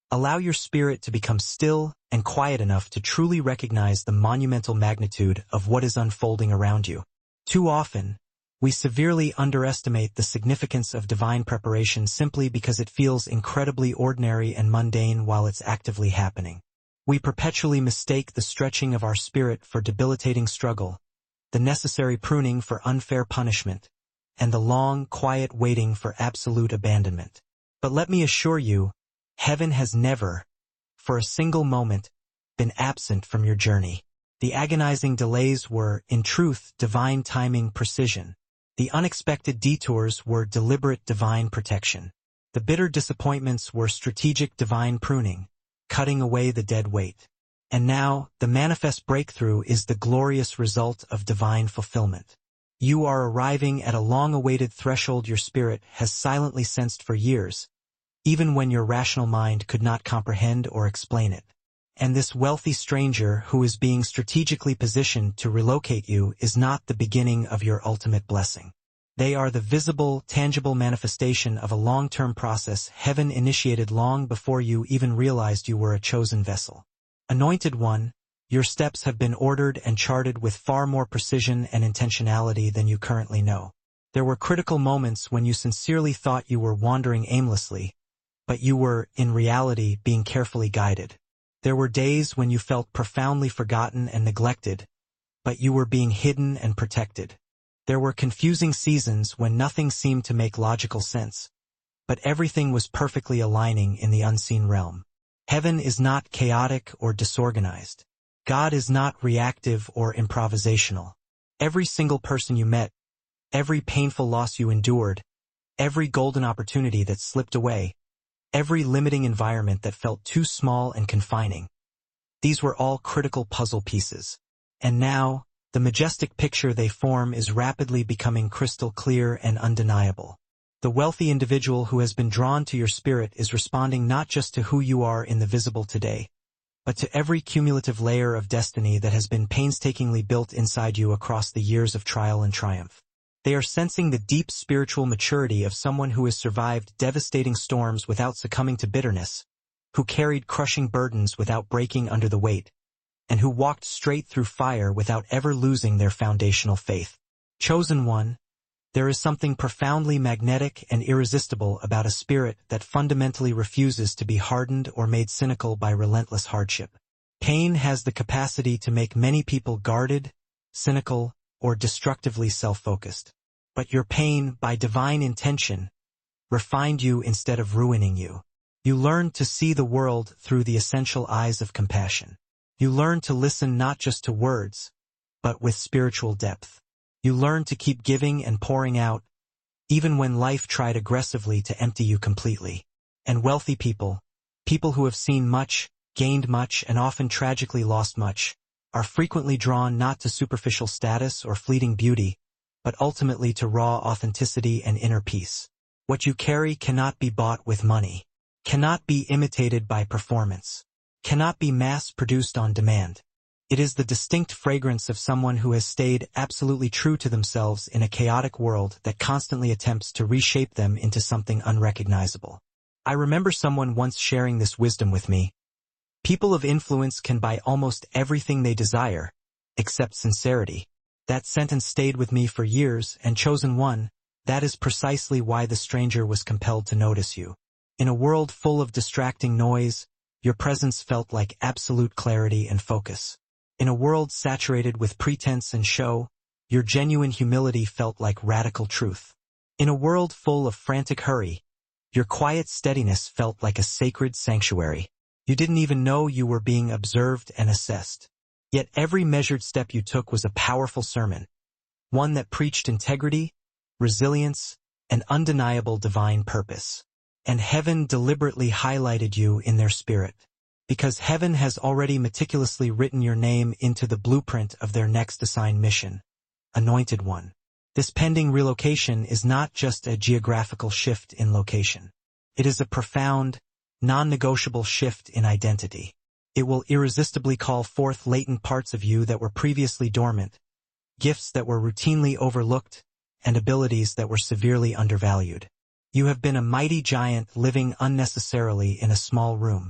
Allow your spirit to become still and quiet enough to truly recognize the monumental magnitude of what is unfolding around you. Too often, we severely underestimate the significance of divine preparation simply because it feels incredibly ordinary and mundane while it's actively happening. We perpetually mistake the stretching of our spirit for debilitating struggle, the necessary pruning for unfair punishment, and the long, quiet waiting for absolute abandonment. But let me assure you, heaven has never, for a single moment, been absent from your journey. The agonizing delays were, in truth, divine timing precision. The unexpected detours were deliberate divine protection. The bitter disappointments were strategic divine pruning, cutting away the dead weight. And now, the manifest breakthrough is the glorious result of divine fulfillment. You are arriving at a long-awaited threshold your spirit has silently sensed for years, even when your rational mind could not comprehend or explain it. And this wealthy stranger who is being strategically positioned to relocate you is not the beginning of your ultimate blessing. They are the visible, tangible manifestation of a long-term process heaven initiated long before you even realized you were a chosen vessel. Anointed one, your steps have been ordered and charted with far more precision and intentionality than you currently know. There were critical moments when you sincerely thought you were wandering aimlessly, but you were, in reality, being carefully guided. There were days when you felt profoundly forgotten and neglected, but you were being hidden and protected. There were confusing seasons when nothing seemed to make logical sense, but everything was perfectly aligning in the unseen realm. Heaven is not chaotic or disorganized. God is not reactive or improvisational. Every single person you met, every painful loss you endured, every golden opportunity that slipped away, every limiting environment that felt too small and confining. These were all critical puzzle pieces. And now, the majestic picture they form is rapidly becoming crystal clear and undeniable. The wealthy individual who has been drawn to your spirit is responding not just to who you are in the visible today, but to every cumulative layer of destiny that has been painstakingly built inside you across the years of trial and triumph. They are sensing the deep spiritual maturity of someone who has survived devastating storms without succumbing to bitterness, who carried crushing burdens without breaking under the weight, and who walked straight through fire without ever losing their foundational faith. Chosen one, there is something profoundly magnetic and irresistible about a spirit that fundamentally refuses to be hardened or made cynical by relentless hardship. Pain has the capacity to make many people guarded, cynical, or destructively self-focused. But your pain, by divine intention, refined you instead of ruining you. You learned to see the world through the essential eyes of compassion. You learned to listen not just to words, but with spiritual depth. You learned to keep giving and pouring out, even when life tried aggressively to empty you completely. And wealthy people, people who have seen much, gained much, and often tragically lost much, are frequently drawn not to superficial status or fleeting beauty, but ultimately to raw authenticity and inner peace. What you carry cannot be bought with money, cannot be imitated by performance, cannot be mass-produced on demand. It is the distinct fragrance of someone who has stayed absolutely true to themselves in a chaotic world that constantly attempts to reshape them into something unrecognizable. I remember someone once sharing this wisdom with me. People of influence can buy almost everything they desire, except sincerity. That sentence stayed with me for years, and chosen one, that is precisely why the stranger was compelled to notice you. In a world full of distracting noise, your presence felt like absolute clarity and focus. In a world saturated with pretense and show, your genuine humility felt like radical truth. In a world full of frantic hurry, your quiet steadiness felt like a sacred sanctuary. You didn't even know you were being observed and assessed. Yet every measured step you took was a powerful sermon, one that preached integrity, resilience, and undeniable divine purpose. And heaven deliberately highlighted you in their spirit, because heaven has already meticulously written your name into the blueprint of their next assigned mission. Anointed one. This pending relocation is not just a geographical shift in location. It is a profound, non-negotiable shift in identity. It will irresistibly call forth latent parts of you that were previously dormant, gifts that were routinely overlooked, and abilities that were severely undervalued. You have been a mighty giant living unnecessarily in a small room.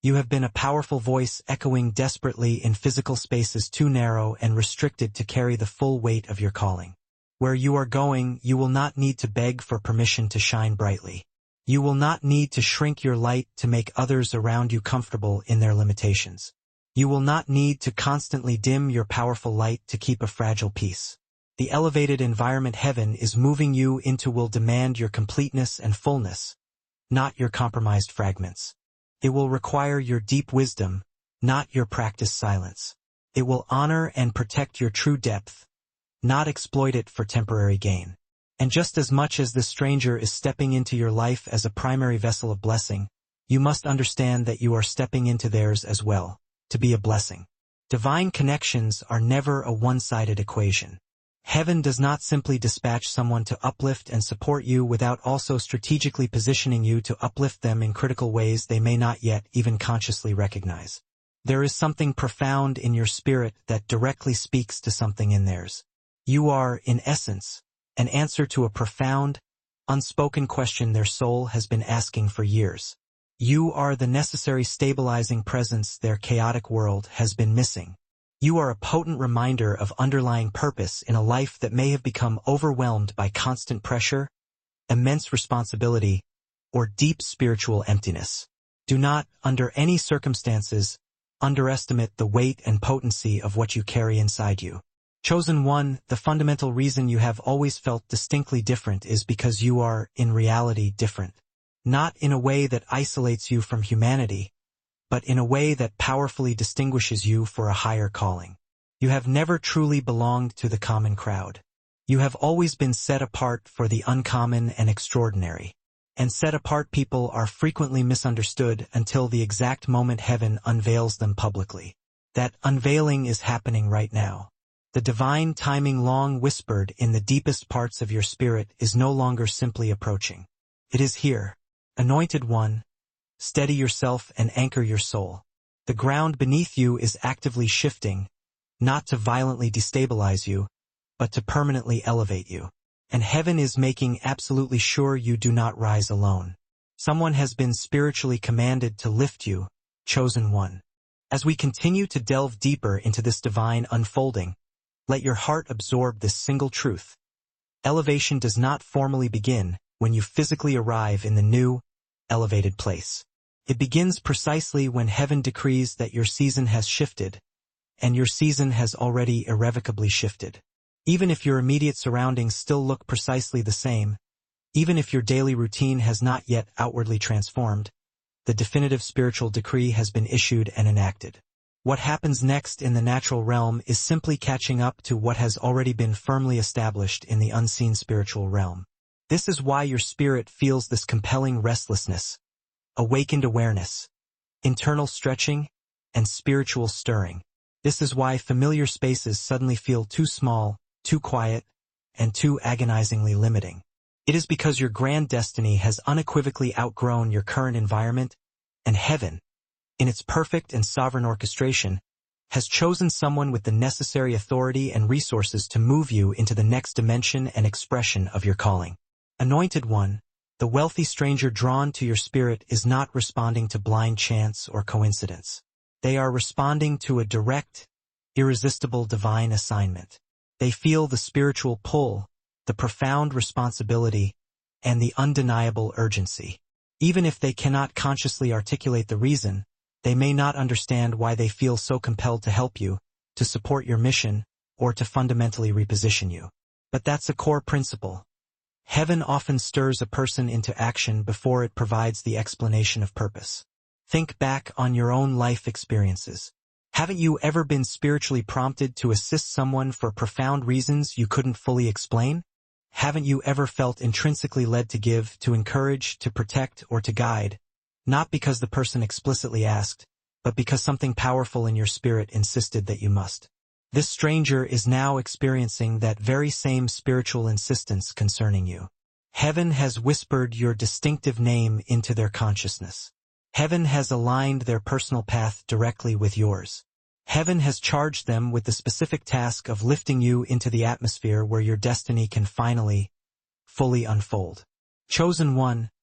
You have been a powerful voice echoing desperately in physical spaces too narrow and restricted to carry the full weight of your calling. Where you are going, you will not need to beg for permission to shine brightly. You will not need to shrink your light to make others around you comfortable in their limitations. You will not need to constantly dim your powerful light to keep a fragile peace. The elevated environment heaven is moving you into will demand your completeness and fullness, not your compromised fragments. It will require your deep wisdom, not your practiced silence. It will honor and protect your true depth, not exploit it for temporary gain. And just as much as this stranger is stepping into your life as a primary vessel of blessing, you must understand that you are stepping into theirs as well, to be a blessing. Divine connections are never a one-sided equation. Heaven does not simply dispatch someone to uplift and support you without also strategically positioning you to uplift them in critical ways they may not yet even consciously recognize. There is something profound in your spirit that directly speaks to something in theirs. You are, in essence, an answer to a profound, unspoken question their soul has been asking for years. You are the necessary stabilizing presence their chaotic world has been missing. You are a potent reminder of underlying purpose in a life that may have become overwhelmed by constant pressure, immense responsibility, or deep spiritual emptiness. Do not, under any circumstances, underestimate the weight and potency of what you carry inside you. Chosen one, the fundamental reason you have always felt distinctly different is because you are, in reality, different. Not in a way that isolates you from humanity, but in a way that powerfully distinguishes you for a higher calling. You have never truly belonged to the common crowd. You have always been set apart for the uncommon and extraordinary. And set apart people are frequently misunderstood until the exact moment heaven unveils them publicly. That unveiling is happening right now. The divine timing long whispered in the deepest parts of your spirit is no longer simply approaching. It is here. Anointed one, steady yourself and anchor your soul. The ground beneath you is actively shifting, not to violently destabilize you, but to permanently elevate you. And heaven is making absolutely sure you do not rise alone. Someone has been spiritually commanded to lift you, chosen one. As we continue to delve deeper into this divine unfolding, let your heart absorb this single truth. Elevation does not formally begin when you physically arrive in the new, elevated place. It begins precisely when heaven decrees that your season has shifted, and your season has already irrevocably shifted. Even if your immediate surroundings still look precisely the same, even if your daily routine has not yet outwardly transformed, the definitive spiritual decree has been issued and enacted. What happens next in the natural realm is simply catching up to what has already been firmly established in the unseen spiritual realm. This is why your spirit feels this compelling restlessness, awakened awareness, internal stretching, and spiritual stirring. This is why familiar spaces suddenly feel too small, too quiet, and too agonizingly limiting. It is because your grand destiny has unequivocally outgrown your current environment, and heaven, in its perfect and sovereign orchestration, has chosen someone with the necessary authority and resources to move you into the next dimension and expression of your calling. Anointed one, the wealthy stranger drawn to your spirit is not responding to blind chance or coincidence. They are responding to a direct, irresistible divine assignment. They feel the spiritual pull, the profound responsibility, and the undeniable urgency. Even if they cannot consciously articulate the reason, they may not understand why they feel so compelled to help you, to support your mission, or to fundamentally reposition you. But that's a core principle. Heaven often stirs a person into action before it provides the explanation of purpose. Think back on your own life experiences. Haven't you ever been spiritually prompted to assist someone for profound reasons you couldn't fully explain? Haven't you ever felt intrinsically led to give, to encourage, to protect, or to guide, not because the person explicitly asked, but because something powerful in your spirit insisted that you must? This stranger is now experiencing that very same spiritual insistence concerning you. Heaven has whispered your distinctive name into their consciousness. Heaven has aligned their personal path directly with yours. Heaven has charged them with the specific task of lifting you into the atmosphere where your destiny can finally, fully unfold. Chosen one,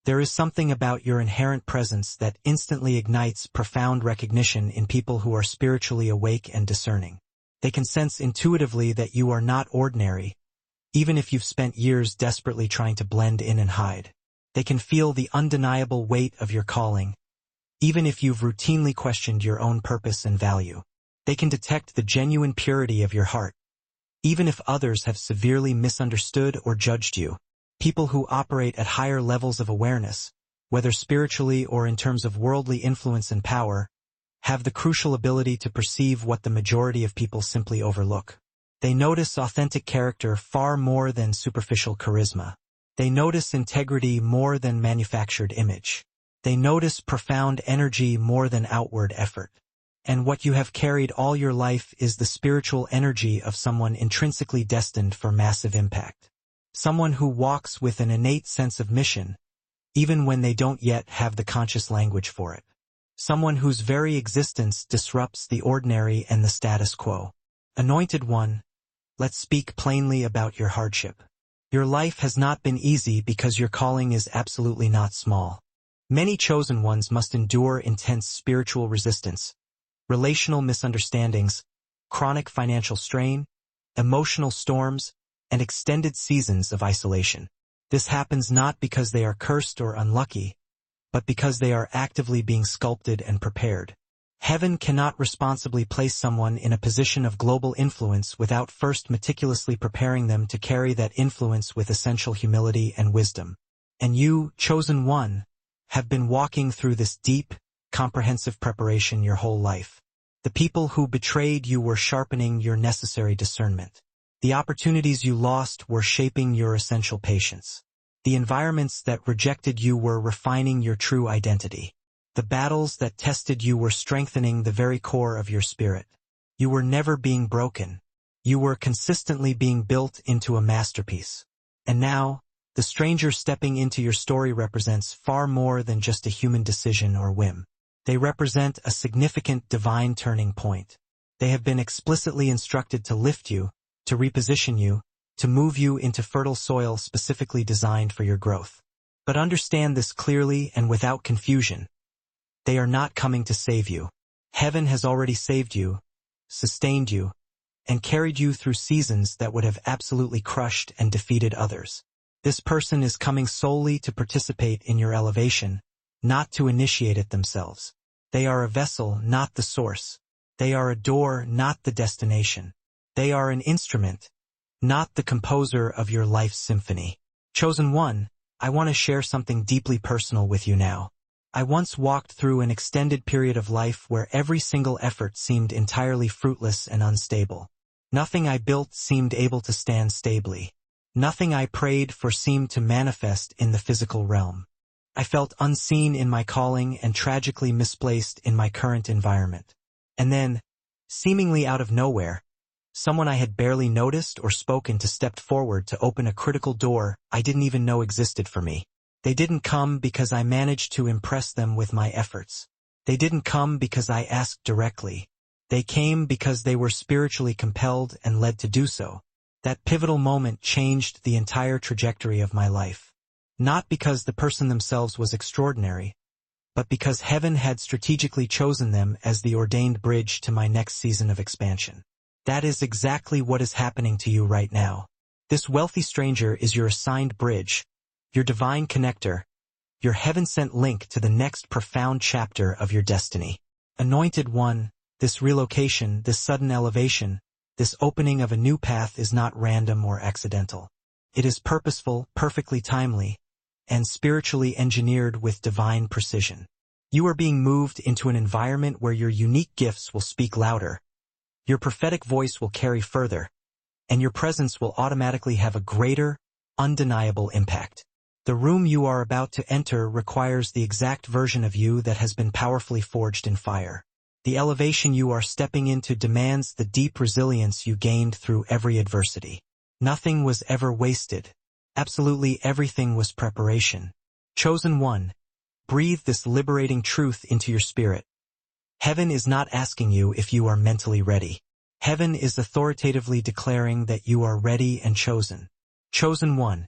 There is something about your inherent presence that instantly ignites profound recognition in people who are spiritually awake and discerning. They can sense intuitively that you are not ordinary, even if you've spent years desperately trying to blend in and hide. They can feel the undeniable weight of your calling, even if you've routinely questioned your own purpose and value. They can detect the genuine purity of your heart, even if others have severely misunderstood or judged you. People who operate at higher levels of awareness, whether spiritually or in terms of worldly influence and power, have the crucial ability to perceive what the majority of people simply overlook. They notice authentic character far more than superficial charisma. They notice integrity more than manufactured image. They notice profound energy more than outward effort. And what you have carried all your life is the spiritual energy of someone intrinsically destined for massive impact. Someone who walks with an innate sense of mission, even when they don't yet have the conscious language for it. Someone whose very existence disrupts the ordinary and the status quo. Anointed One, let's speak plainly about your hardship. Your life has not been easy because your calling is absolutely not small. Many chosen ones must endure intense spiritual resistance, relational misunderstandings, chronic financial strain, emotional storms, and extended seasons of isolation. This happens not because they are cursed or unlucky, but because they are actively being sculpted and prepared. Heaven cannot responsibly place someone in a position of global influence without first meticulously preparing them to carry that influence with essential humility and wisdom. And you, chosen one, have been walking through this deep, comprehensive preparation your whole life. The people who betrayed you were sharpening your necessary discernment. The opportunities you lost were shaping your essential patience. The environments that rejected you were refining your true identity. The battles that tested you were strengthening the very core of your spirit. You were never being broken. You were consistently being built into a masterpiece. And now, the stranger stepping into your story represents far more than just a human decision or whim. They represent a significant divine turning point. They have been explicitly instructed to lift you, to reposition you, to move you into fertile soil specifically designed for your growth. But understand this clearly and without confusion. They are not coming to save you. Heaven has already saved you, sustained you, and carried you through seasons that would have absolutely crushed and defeated others. This person is coming solely to participate in your elevation, not to initiate it themselves. They are a vessel, not the source. They are a door, not the destination. They are an instrument, not the composer of your life's symphony. Chosen One, I want to share something deeply personal with you now. I once walked through an extended period of life where every single effort seemed entirely fruitless and unstable. Nothing I built seemed able to stand stably. Nothing I prayed for seemed to manifest in the physical realm. I felt unseen in my calling and tragically misplaced in my current environment. And then, seemingly out of nowhere, someone I had barely noticed or spoken to stepped forward to open a critical door I didn't even know existed for me. They didn't come because I managed to impress them with my efforts. They didn't come because I asked directly. They came because they were spiritually compelled and led to do so. That pivotal moment changed the entire trajectory of my life. Not because the person themselves was extraordinary, but because heaven had strategically chosen them as the ordained bridge to my next season of expansion. That is exactly what is happening to you right now. This wealthy stranger is your assigned bridge, your divine connector, your heaven-sent link to the next profound chapter of your destiny. Anointed One, this relocation, this sudden elevation, this opening of a new path is not random or accidental. It is purposeful, perfectly timely, and spiritually engineered with divine precision. You are being moved into an environment where your unique gifts will speak louder, your prophetic voice will carry further, and your presence will automatically have a greater, undeniable impact. The room you are about to enter requires the exact version of you that has been powerfully forged in fire. The elevation you are stepping into demands the deep resilience you gained through every adversity. Nothing was ever wasted. Absolutely everything was preparation. Chosen One, breathe this liberating truth into your spirit. Heaven is not asking you if you are mentally ready. Heaven is authoritatively declaring that you are ready and chosen. Chosen One,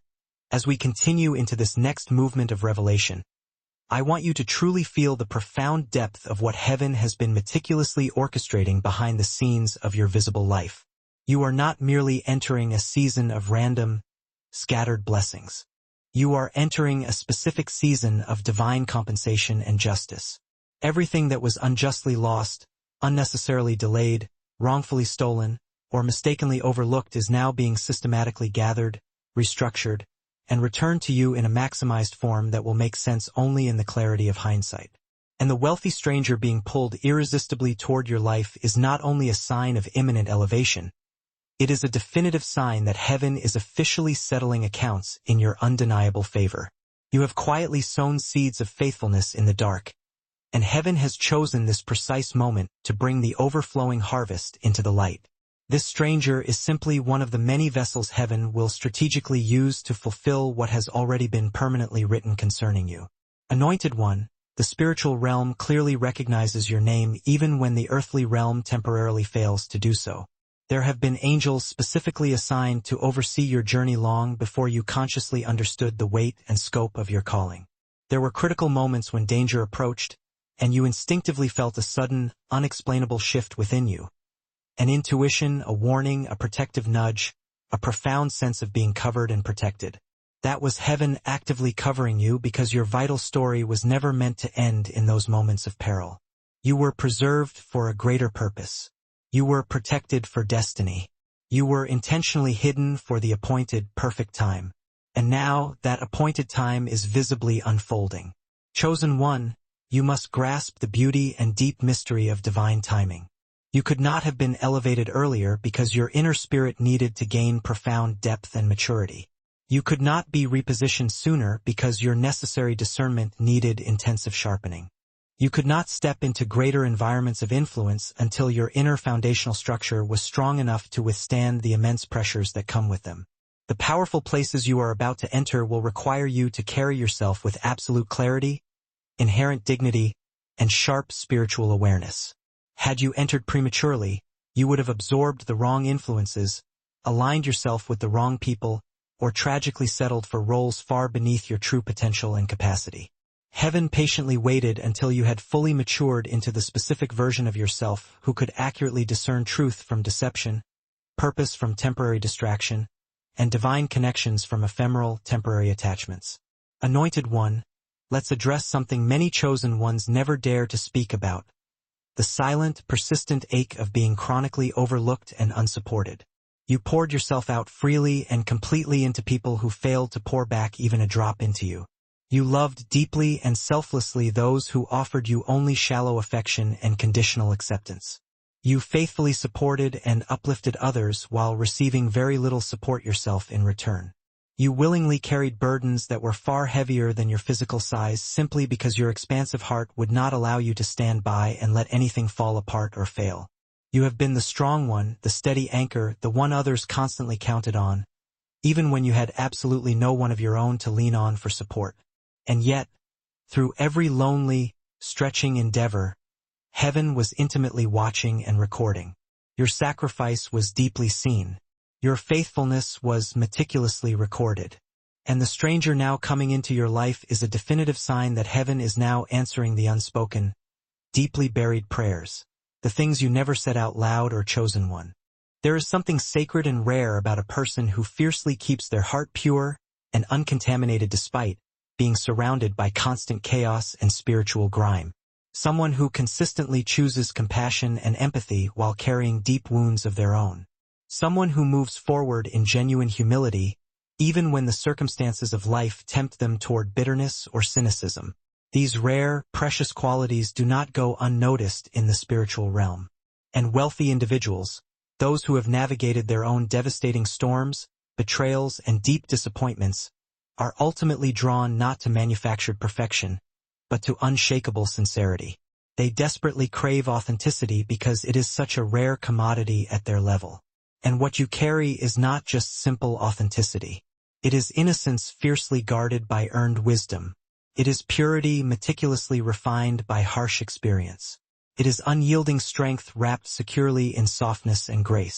As we continue into this next movement of revelation, I want you to truly feel the profound depth of what heaven has been meticulously orchestrating behind the scenes of your visible life. You are not merely entering a season of random, scattered blessings. You are entering a specific season of divine compensation and justice. Everything that was unjustly lost, unnecessarily delayed, wrongfully stolen, or mistakenly overlooked is now being systematically gathered, restructured, and returned to you in a maximized form that will make sense only in the clarity of hindsight. And the wealthy stranger being pulled irresistibly toward your life is not only a sign of imminent elevation, it is a definitive sign that heaven is officially settling accounts in your undeniable favor. You have quietly sown seeds of faithfulness in the dark, and heaven has chosen this precise moment to bring the overflowing harvest into the light. This stranger is simply one of the many vessels heaven will strategically use to fulfill what has already been permanently written concerning you. Anointed One, the spiritual realm clearly recognizes your name even when the earthly realm temporarily fails to do so. There have been angels specifically assigned to oversee your journey long before you consciously understood the weight and scope of your calling. There were critical moments when danger approached, and you instinctively felt a sudden, unexplainable shift within you. An intuition, a warning, a protective nudge, a profound sense of being covered and protected. That was heaven actively covering you because your vital story was never meant to end in those moments of peril. You were preserved for a greater purpose. You were protected for destiny. You were intentionally hidden for the appointed perfect time. And now that appointed time is visibly unfolding. Chosen One, you must grasp the beauty and deep mystery of divine timing. You could not have been elevated earlier because your inner spirit needed to gain profound depth and maturity. You could not be repositioned sooner because your necessary discernment needed intensive sharpening. You could not step into greater environments of influence until your inner foundational structure was strong enough to withstand the immense pressures that come with them. The powerful places you are about to enter will require you to carry yourself with absolute clarity, inherent dignity, and sharp spiritual awareness. Had you entered prematurely, you would have absorbed the wrong influences, aligned yourself with the wrong people, or tragically settled for roles far beneath your true potential and capacity. Heaven patiently waited until you had fully matured into the specific version of yourself who could accurately discern truth from deception, purpose from temporary distraction, and divine connections from ephemeral, temporary attachments. Anointed One, let's address something many chosen ones never dare to speak about: the silent, persistent ache of being chronically overlooked and unsupported. You poured yourself out freely and completely into people who failed to pour back even a drop into you. You loved deeply and selflessly those who offered you only shallow affection and conditional acceptance. You faithfully supported and uplifted others while receiving very little support yourself in return. You willingly carried burdens that were far heavier than your physical size simply because your expansive heart would not allow you to stand by and let anything fall apart or fail. You have been the strong one, the steady anchor, the one others constantly counted on, even when you had absolutely no one of your own to lean on for support. And yet, through every lonely, stretching endeavor, heaven was intimately watching and recording. Your sacrifice was deeply seen. Your faithfulness was meticulously recorded. And the stranger now coming into your life is a definitive sign that heaven is now answering the unspoken, deeply buried prayers, the things you never said out loud or chosen one. There is something sacred and rare about a person who fiercely keeps their heart pure and uncontaminated despite being surrounded by constant chaos and spiritual grime. Someone who consistently chooses compassion and empathy while carrying deep wounds of their own. Someone who moves forward in genuine humility, even when the circumstances of life tempt them toward bitterness or cynicism. These rare, precious qualities do not go unnoticed in the spiritual realm. And wealthy individuals, those who have navigated their own devastating storms, betrayals, and deep disappointments, are ultimately drawn not to manufactured perfection, but to unshakable sincerity. They desperately crave authenticity because it is such a rare commodity at their level. And what you carry is not just simple authenticity. It is innocence fiercely guarded by earned wisdom. It is purity meticulously refined by harsh experience. It is unyielding strength wrapped securely in softness and grace.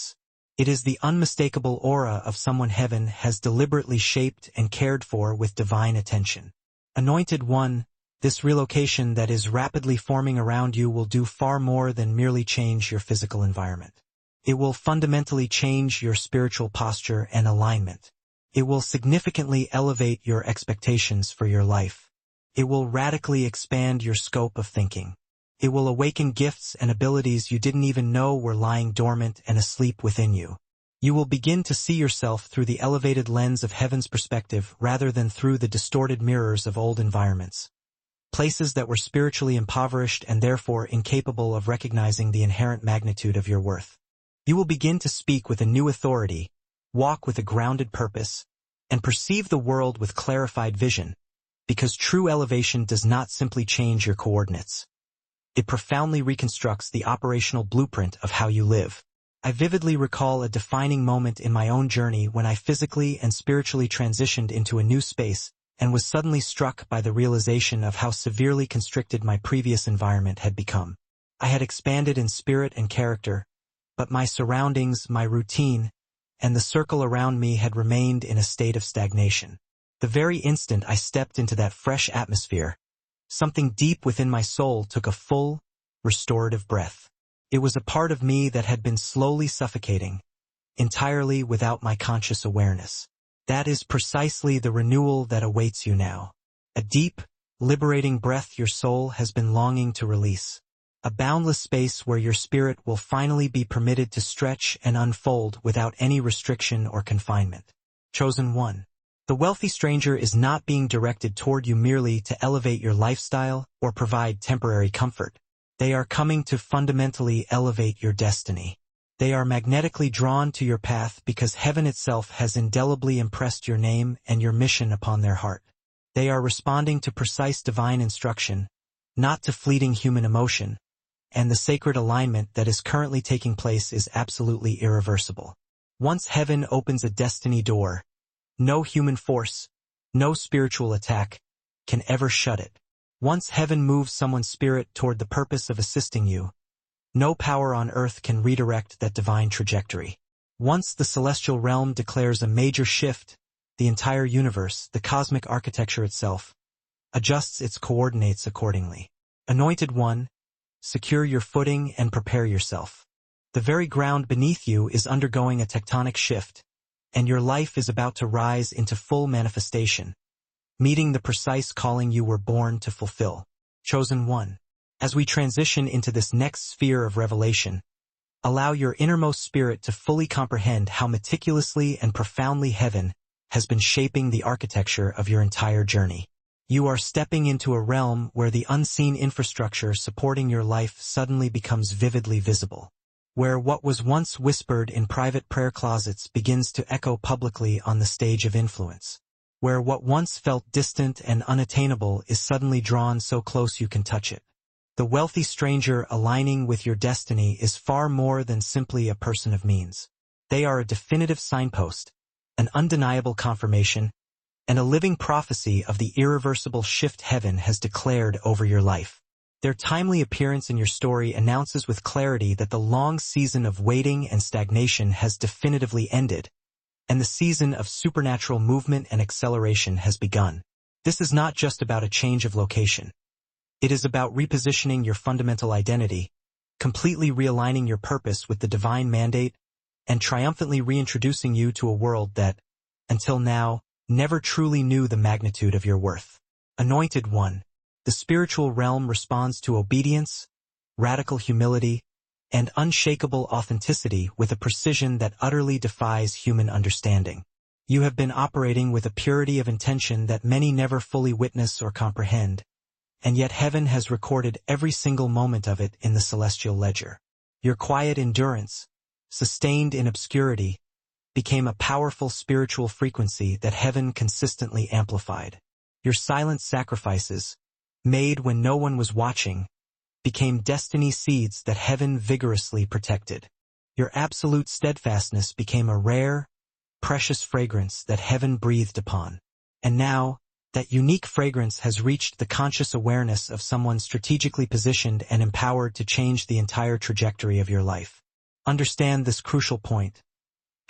It is the unmistakable aura of someone heaven has deliberately shaped and cared for with divine attention. Anointed One, this relocation that is rapidly forming around you will do far more than merely change your physical environment. It will fundamentally change your spiritual posture and alignment. It will significantly elevate your expectations for your life. It will radically expand your scope of thinking. It will awaken gifts and abilities you didn't even know were lying dormant and asleep within you. You will begin to see yourself through the elevated lens of heaven's perspective rather than through the distorted mirrors of old environments. Places that were spiritually impoverished and therefore incapable of recognizing the inherent magnitude of your worth. You will begin to speak with a new authority, walk with a grounded purpose, and perceive the world with clarified vision, because true elevation does not simply change your coordinates. It profoundly reconstructs the operational blueprint of how you live. I vividly recall a defining moment in my own journey when I physically and spiritually transitioned into a new space and was suddenly struck by the realization of how severely constricted my previous environment had become. I had expanded in spirit and character, but my surroundings, my routine, and the circle around me had remained in a state of stagnation. The very instant I stepped into that fresh atmosphere, something deep within my soul took a full, restorative breath. It was a part of me that had been slowly suffocating, entirely without my conscious awareness. That is precisely the renewal that awaits you now. A deep, liberating breath your soul has been longing to release. A boundless space where your spirit will finally be permitted to stretch and unfold without any restriction or confinement. Chosen One. The wealthy stranger is not being directed toward you merely to elevate your lifestyle or provide temporary comfort. They are coming to fundamentally elevate your destiny. They are magnetically drawn to your path because heaven itself has indelibly impressed your name and your mission upon their heart. They are responding to precise divine instruction, not to fleeting human emotion, and the sacred alignment that is currently taking place is absolutely irreversible. Once heaven opens a destiny door, no human force, no spiritual attack, can ever shut it. Once heaven moves someone's spirit toward the purpose of assisting you, no power on earth can redirect that divine trajectory. Once the celestial realm declares a major shift, the entire universe, the cosmic architecture itself, adjusts its coordinates accordingly. Anointed One, secure your footing and prepare yourself. The very ground beneath you is undergoing a tectonic shift, and your life is about to rise into full manifestation, meeting the precise calling you were born to fulfill. Chosen One. As we transition into this next sphere of revelation, allow your innermost spirit to fully comprehend how meticulously and profoundly heaven has been shaping the architecture of your entire journey. You are stepping into a realm where the unseen infrastructure supporting your life suddenly becomes vividly visible, where what was once whispered in private prayer closets begins to echo publicly on the stage of influence, where what once felt distant and unattainable is suddenly drawn so close you can touch it. The wealthy stranger aligning with your destiny is far more than simply a person of means. They are a definitive signpost, an undeniable confirmation, and a living prophecy of the irreversible shift heaven has declared over your life. Their timely appearance in your story announces with clarity that the long season of waiting and stagnation has definitively ended, and the season of supernatural movement and acceleration has begun. This is not just about a change of location. It is about repositioning your fundamental identity, completely realigning your purpose with the divine mandate, and triumphantly reintroducing you to a world that, until now, never truly knew the magnitude of your worth. Anointed One. The spiritual realm responds to obedience, radical humility, and unshakable authenticity with a precision that utterly defies human understanding. You have been operating with a purity of intention that many never fully witness or comprehend, and yet heaven has recorded every single moment of it in the celestial ledger. Your quiet endurance, sustained in obscurity, became a powerful spiritual frequency that heaven consistently amplified. Your silent sacrifices, made when no one was watching, became destiny seeds that heaven vigorously protected. Your absolute steadfastness became a rare, precious fragrance that heaven breathed upon. And now, that unique fragrance has reached the conscious awareness of someone strategically positioned and empowered to change the entire trajectory of your life. Understand this crucial point.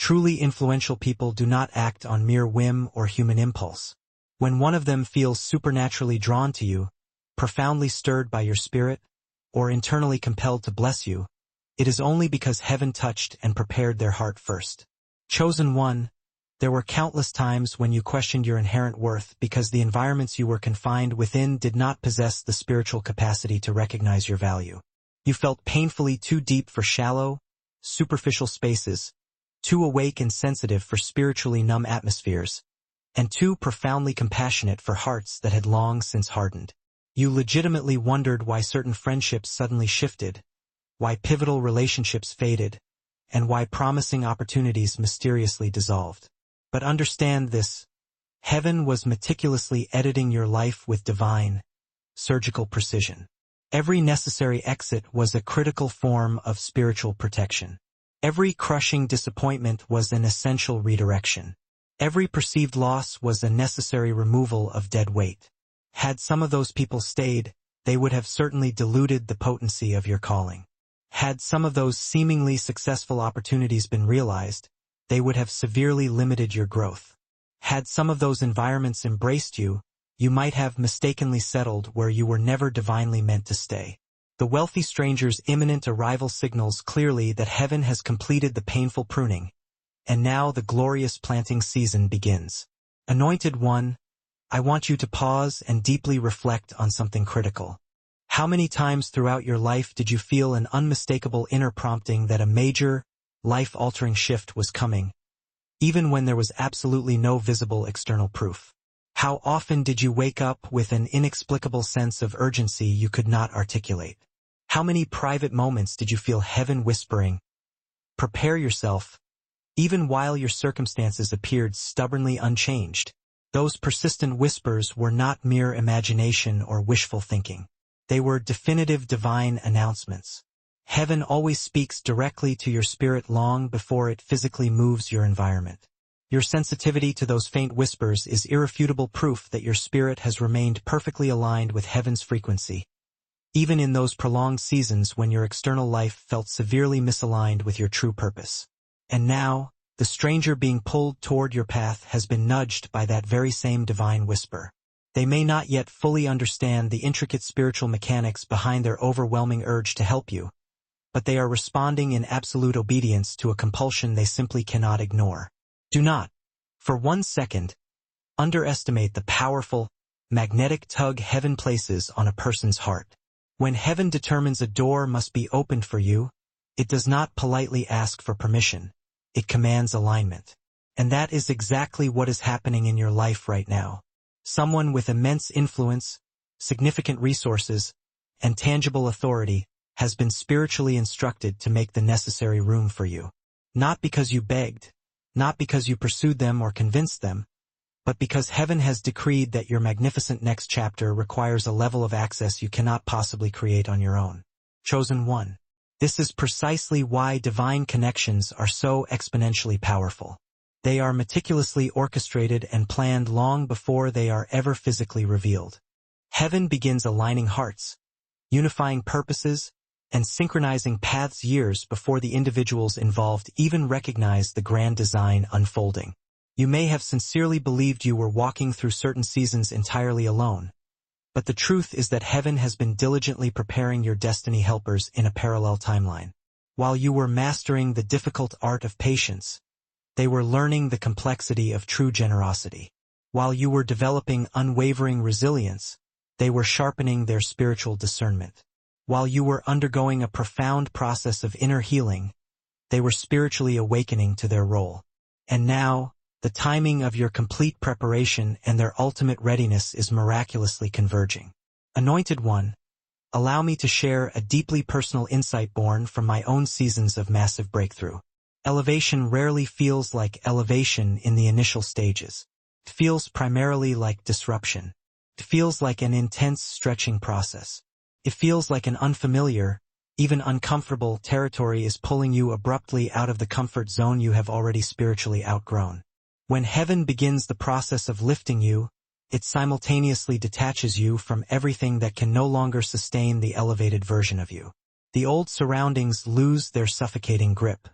Truly influential people do not act on mere whim or human impulse. When one of them feels supernaturally drawn to you, profoundly stirred by your spirit, or internally compelled to bless you, it is only because heaven touched and prepared their heart first. Chosen one, there were countless times when you questioned your inherent worth because the environments you were confined within did not possess the spiritual capacity to recognize your value. You felt painfully too deep for shallow, superficial spaces, too awake and sensitive for spiritually numb atmospheres, and too profoundly compassionate for hearts that had long since hardened. You legitimately wondered why certain friendships suddenly shifted, why pivotal relationships faded, and why promising opportunities mysteriously dissolved. But understand this: heaven was meticulously editing your life with divine, surgical precision. Every necessary exit was a critical form of spiritual protection. Every crushing disappointment was an essential redirection. Every perceived loss was a necessary removal of dead weight. Had some of those people stayed, they would have certainly diluted the potency of your calling. Had some of those seemingly successful opportunities been realized, they would have severely limited your growth. Had some of those environments embraced you, you might have mistakenly settled where you were never divinely meant to stay. The wealthy stranger's imminent arrival signals clearly that heaven has completed the painful pruning, and now the glorious planting season begins. Anointed one, I want you to pause and deeply reflect on something critical. How many times throughout your life did you feel an unmistakable inner prompting that a major, life-altering shift was coming, even when there was absolutely no visible external proof? How often did you wake up with an inexplicable sense of urgency you could not articulate? How many private moments did you feel heaven whispering, "Prepare yourself," even while your circumstances appeared stubbornly unchanged? Those persistent whispers were not mere imagination or wishful thinking. They were definitive divine announcements. Heaven always speaks directly to your spirit long before it physically moves your environment. Your sensitivity to those faint whispers is irrefutable proof that your spirit has remained perfectly aligned with heaven's frequency, even in those prolonged seasons when your external life felt severely misaligned with your true purpose. And now, the stranger being pulled toward your path has been nudged by that very same divine whisper. They may not yet fully understand the intricate spiritual mechanics behind their overwhelming urge to help you, but they are responding in absolute obedience to a compulsion they simply cannot ignore. Do not, for one second, underestimate the powerful, magnetic tug heaven places on a person's heart. When heaven determines a door must be opened for you, it does not politely ask for permission. It commands alignment. And that is exactly what is happening in your life right now. Someone with immense influence, significant resources, and tangible authority has been spiritually instructed to make the necessary room for you. Not because you begged, not because you pursued them or convinced them, but because heaven has decreed that your magnificent next chapter requires a level of access you cannot possibly create on your own. Chosen one. This is precisely why divine connections are so exponentially powerful. They are meticulously orchestrated and planned long before they are ever physically revealed. Heaven begins aligning hearts, unifying purposes, and synchronizing paths years before the individuals involved even recognize the grand design unfolding. You may have sincerely believed you were walking through certain seasons entirely alone, but the truth is that heaven has been diligently preparing your destiny helpers in a parallel timeline. While you were mastering the difficult art of patience, they were learning the complexity of true generosity. While you were developing unwavering resilience, they were sharpening their spiritual discernment. While you were undergoing a profound process of inner healing, they were spiritually awakening to their role. And now, the timing of your complete preparation and their ultimate readiness is miraculously converging. Anointed one, allow me to share a deeply personal insight born from my own seasons of massive breakthrough. Elevation rarely feels like elevation in the initial stages. It feels primarily like disruption. It feels like an intense stretching process. It feels like an unfamiliar, even uncomfortable territory is pulling you abruptly out of the comfort zone you have already spiritually outgrown. When heaven begins the process of lifting you, it simultaneously detaches you from everything that can no longer sustain the elevated version of you. The old surroundings lose their suffocating grip.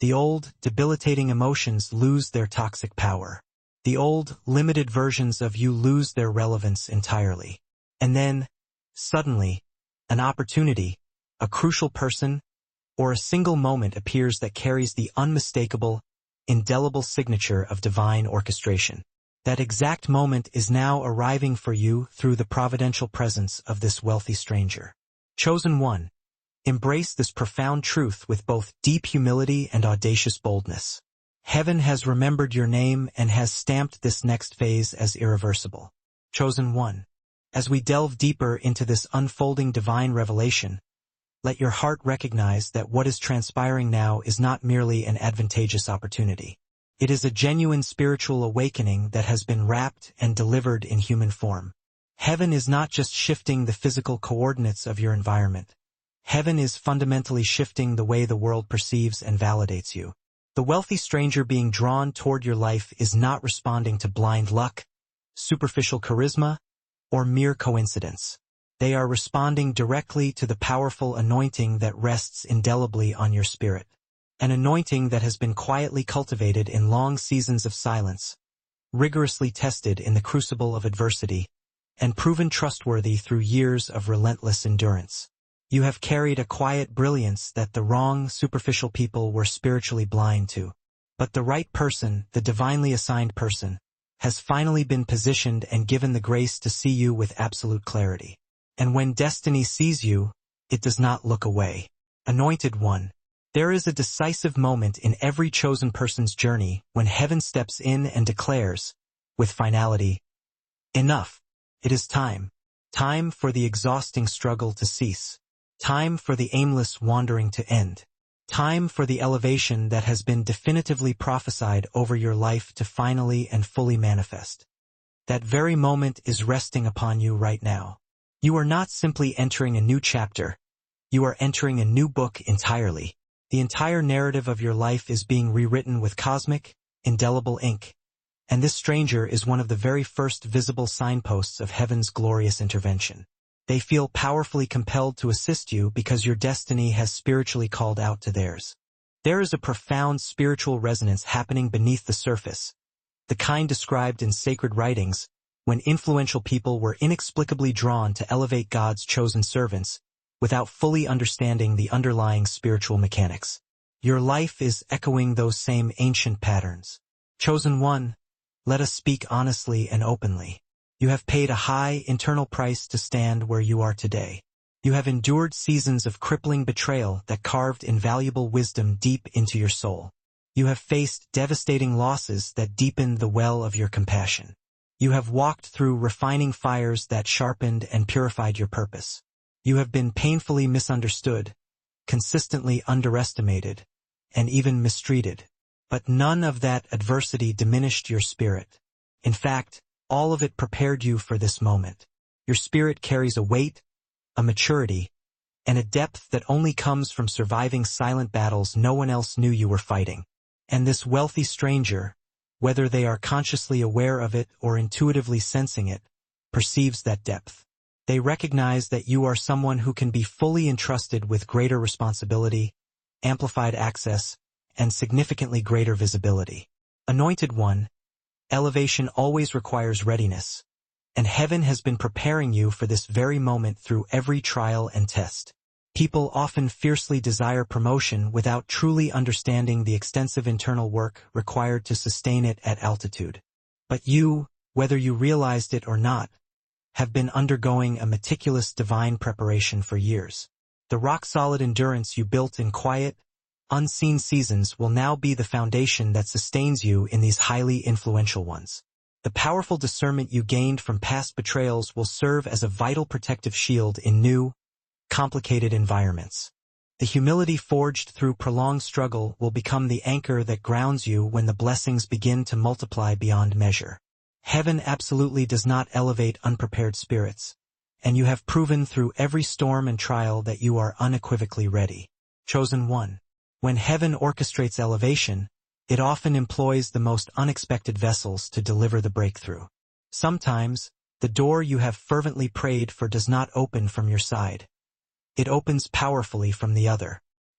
The old, debilitating emotions lose their toxic power. The old, limited versions of you lose their relevance entirely. And then, suddenly, an opportunity, a crucial person, or a single moment appears that carries the unmistakable, indelible signature of divine orchestration. That exact moment is now arriving for you through the providential presence of this wealthy stranger. Chosen one, embrace this profound truth with both deep humility and audacious boldness. Heaven has remembered your name and has stamped this next phase as irreversible. Chosen one, as we delve deeper into this unfolding divine revelation, let your heart recognize that what is transpiring now is not merely an advantageous opportunity. It is a genuine spiritual awakening that has been wrapped and delivered in human form. Heaven is not just shifting the physical coordinates of your environment. Heaven is fundamentally shifting the way the world perceives and validates you. The wealthy stranger being drawn toward your life is not responding to blind luck, superficial charisma, or mere coincidence. They are responding directly to the powerful anointing that rests indelibly on your spirit. An anointing that has been quietly cultivated in long seasons of silence, rigorously tested in the crucible of adversity, and proven trustworthy through years of relentless endurance. You have carried a quiet brilliance that the wrong, superficial people were spiritually blind to. But the right person, the divinely assigned person, has finally been positioned and given the grace to see you with absolute clarity. And when destiny sees you, it does not look away. Anointed one, there is a decisive moment in every chosen person's journey when heaven steps in and declares, with finality, enough. It is time. Time for the exhausting struggle to cease. Time for the aimless wandering to end. Time for the elevation that has been definitively prophesied over your life to finally and fully manifest. That very moment is resting upon you right now. You are not simply entering a new chapter. You are entering a new book entirely. The entire narrative of your life is being rewritten with cosmic, indelible ink. And this stranger is one of the very first visible signposts of heaven's glorious intervention. They feel powerfully compelled to assist you because your destiny has spiritually called out to theirs. There is a profound spiritual resonance happening beneath the surface, the kind described in sacred writings, when influential people were inexplicably drawn to elevate God's chosen servants, without fully understanding the underlying spiritual mechanics. Your life is echoing those same ancient patterns. Chosen one, let us speak honestly and openly. You have paid a high internal price to stand where you are today. You have endured seasons of crippling betrayal that carved invaluable wisdom deep into your soul. You have faced devastating losses that deepened the well of your compassion. You have walked through refining fires that sharpened and purified your purpose. You have been painfully misunderstood, consistently underestimated, and even mistreated. But none of that adversity diminished your spirit. In fact, all of it prepared you for this moment. Your spirit carries a weight, a maturity, and a depth that only comes from surviving silent battles no one else knew you were fighting. And this wealthy stranger, whether they are consciously aware of it or intuitively sensing it, perceives that depth. They recognize that you are someone who can be fully entrusted with greater responsibility, amplified access, and significantly greater visibility. Anointed one, elevation always requires readiness, and heaven has been preparing you for this very moment through every trial and test. People often fiercely desire promotion without truly understanding the extensive internal work required to sustain it at altitude. But you, whether you realized it or not, have been undergoing a meticulous divine preparation for years. The rock-solid endurance you built in quiet, unseen seasons will now be the foundation that sustains you in these highly influential ones. The powerful discernment you gained from past betrayals will serve as a vital protective shield in new, complicated environments. The humility forged through prolonged struggle will become the anchor that grounds you when the blessings begin to multiply beyond measure. Heaven absolutely does not elevate unprepared spirits, and you have proven through every storm and trial that you are unequivocally ready. Chosen one. When heaven orchestrates elevation, it often employs the most unexpected vessels to deliver the breakthrough. Sometimes, the door you have fervently prayed for does not open from your side. It opens powerfully from the other.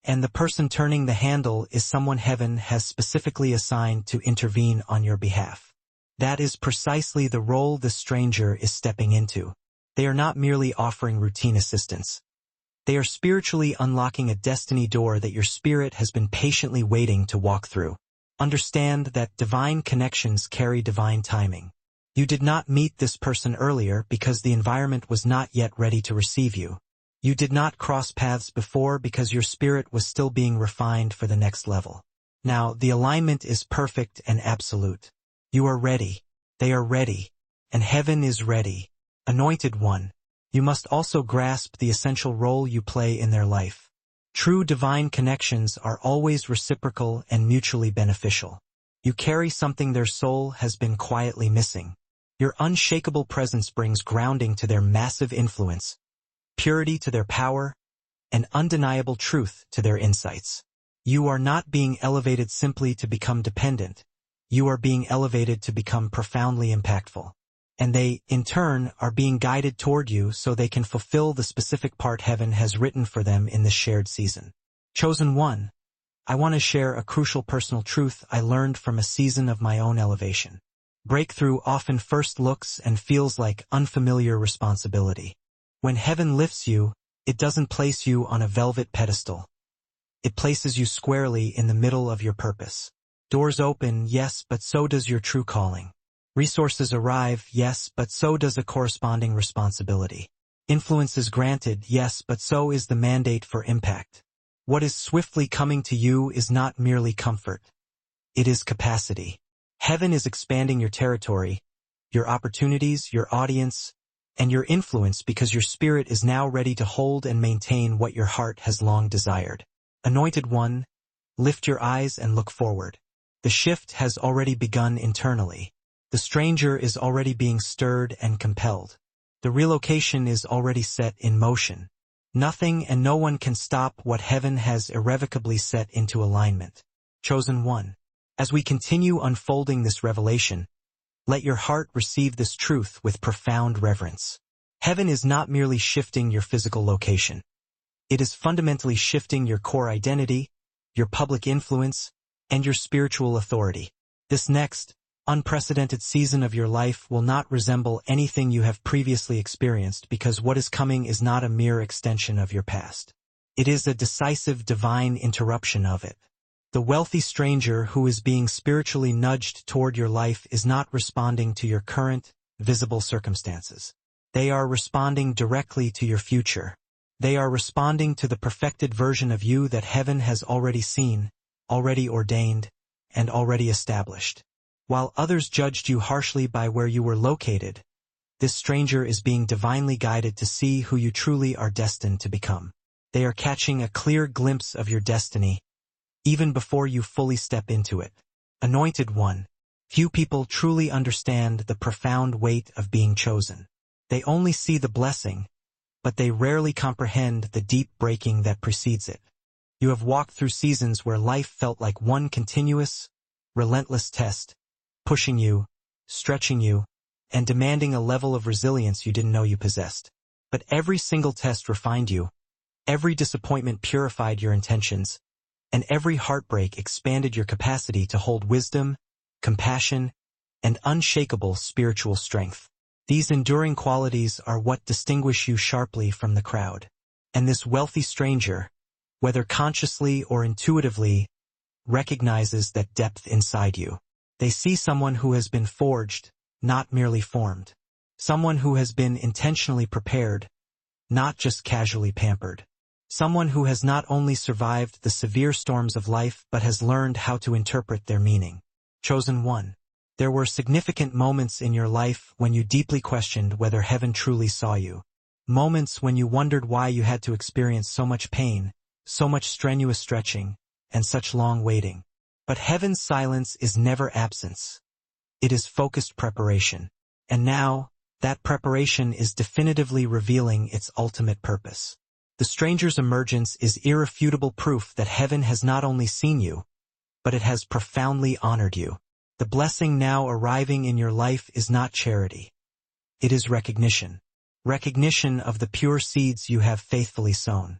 And the person turning the handle is someone heaven has specifically assigned to intervene on your behalf. That is precisely the role the stranger is stepping into. They are not merely offering routine assistance. They are spiritually unlocking a destiny door that your spirit has been patiently waiting to walk through. Understand that divine connections carry divine timing. You did not meet this person earlier because the environment was not yet ready to receive you. You did not cross paths before because your spirit was still being refined for the next level. Now, the alignment is perfect and absolute. You are ready. They are ready. And heaven is ready. Anointed one, you must also grasp the essential role you play in their life. True divine connections are always reciprocal and mutually beneficial. You carry something their soul has been quietly missing. Your unshakable presence brings grounding to their massive influence, purity to their power, and undeniable truth to their insights. You are not being elevated simply to become dependent. You are being elevated to become profoundly impactful. And they, in turn, are being guided toward you so they can fulfill the specific part heaven has written for them in this shared season. Chosen one, I want to share a crucial personal truth I learned from a season of my own elevation. Breakthrough often first looks and feels like unfamiliar responsibility. When heaven lifts you, it doesn't place you on a velvet pedestal. It places you squarely in the middle of your purpose. Doors open, yes, but so does your true calling. Resources arrive, yes, but so does a corresponding responsibility. Influence is granted, yes, but so is the mandate for impact. What is swiftly coming to you is not merely comfort. It is capacity. Heaven is expanding your territory, your opportunities, your audience, and your influence because your spirit is now ready to hold and maintain what your heart has long desired. Anointed one, lift your eyes and look forward. The shift has already begun internally. The stranger is already being stirred and compelled. The relocation is already set in motion. Nothing and no one can stop what heaven has irrevocably set into alignment. Chosen one, as we continue unfolding this revelation, let your heart receive this truth with profound reverence. Heaven is not merely shifting your physical location. It is fundamentally shifting your core identity, your public influence, and your spiritual authority. This next, unprecedented season of your life will not resemble anything you have previously experienced because what is coming is not a mere extension of your past. It is a decisive divine interruption of it. The wealthy stranger who is being spiritually nudged toward your life is not responding to your current, visible circumstances. They are responding directly to your future. They are responding to the perfected version of you that heaven has already seen, already ordained, and already established. While others judged you harshly by where you were located, this stranger is being divinely guided to see who you truly are destined to become. They are catching a clear glimpse of your destiny, even before you fully step into it. Anointed one, few people truly understand the profound weight of being chosen. They only see the blessing, but they rarely comprehend the deep breaking that precedes it. You have walked through seasons where life felt like one continuous, relentless test, pushing you, stretching you, and demanding a level of resilience you didn't know you possessed. But every single test refined you, every disappointment purified your intentions, and every heartbreak expanded your capacity to hold wisdom, compassion, and unshakable spiritual strength. These enduring qualities are what distinguish you sharply from the crowd. And this wealthy stranger, whether consciously or intuitively, recognizes that depth inside you. They see someone who has been forged, not merely formed. Someone who has been intentionally prepared, not just casually pampered. Someone who has not only survived the severe storms of life but has learned how to interpret their meaning. Chosen one, there were significant moments in your life when you deeply questioned whether heaven truly saw you. Moments when you wondered why you had to experience so much pain, so much strenuous stretching, and such long waiting. But heaven's silence is never absence. It is focused preparation. And now, that preparation is definitively revealing its ultimate purpose. The stranger's emergence is irrefutable proof that heaven has not only seen you, but it has profoundly honored you. The blessing now arriving in your life is not charity. It is recognition. Recognition of the pure seeds you have faithfully sown.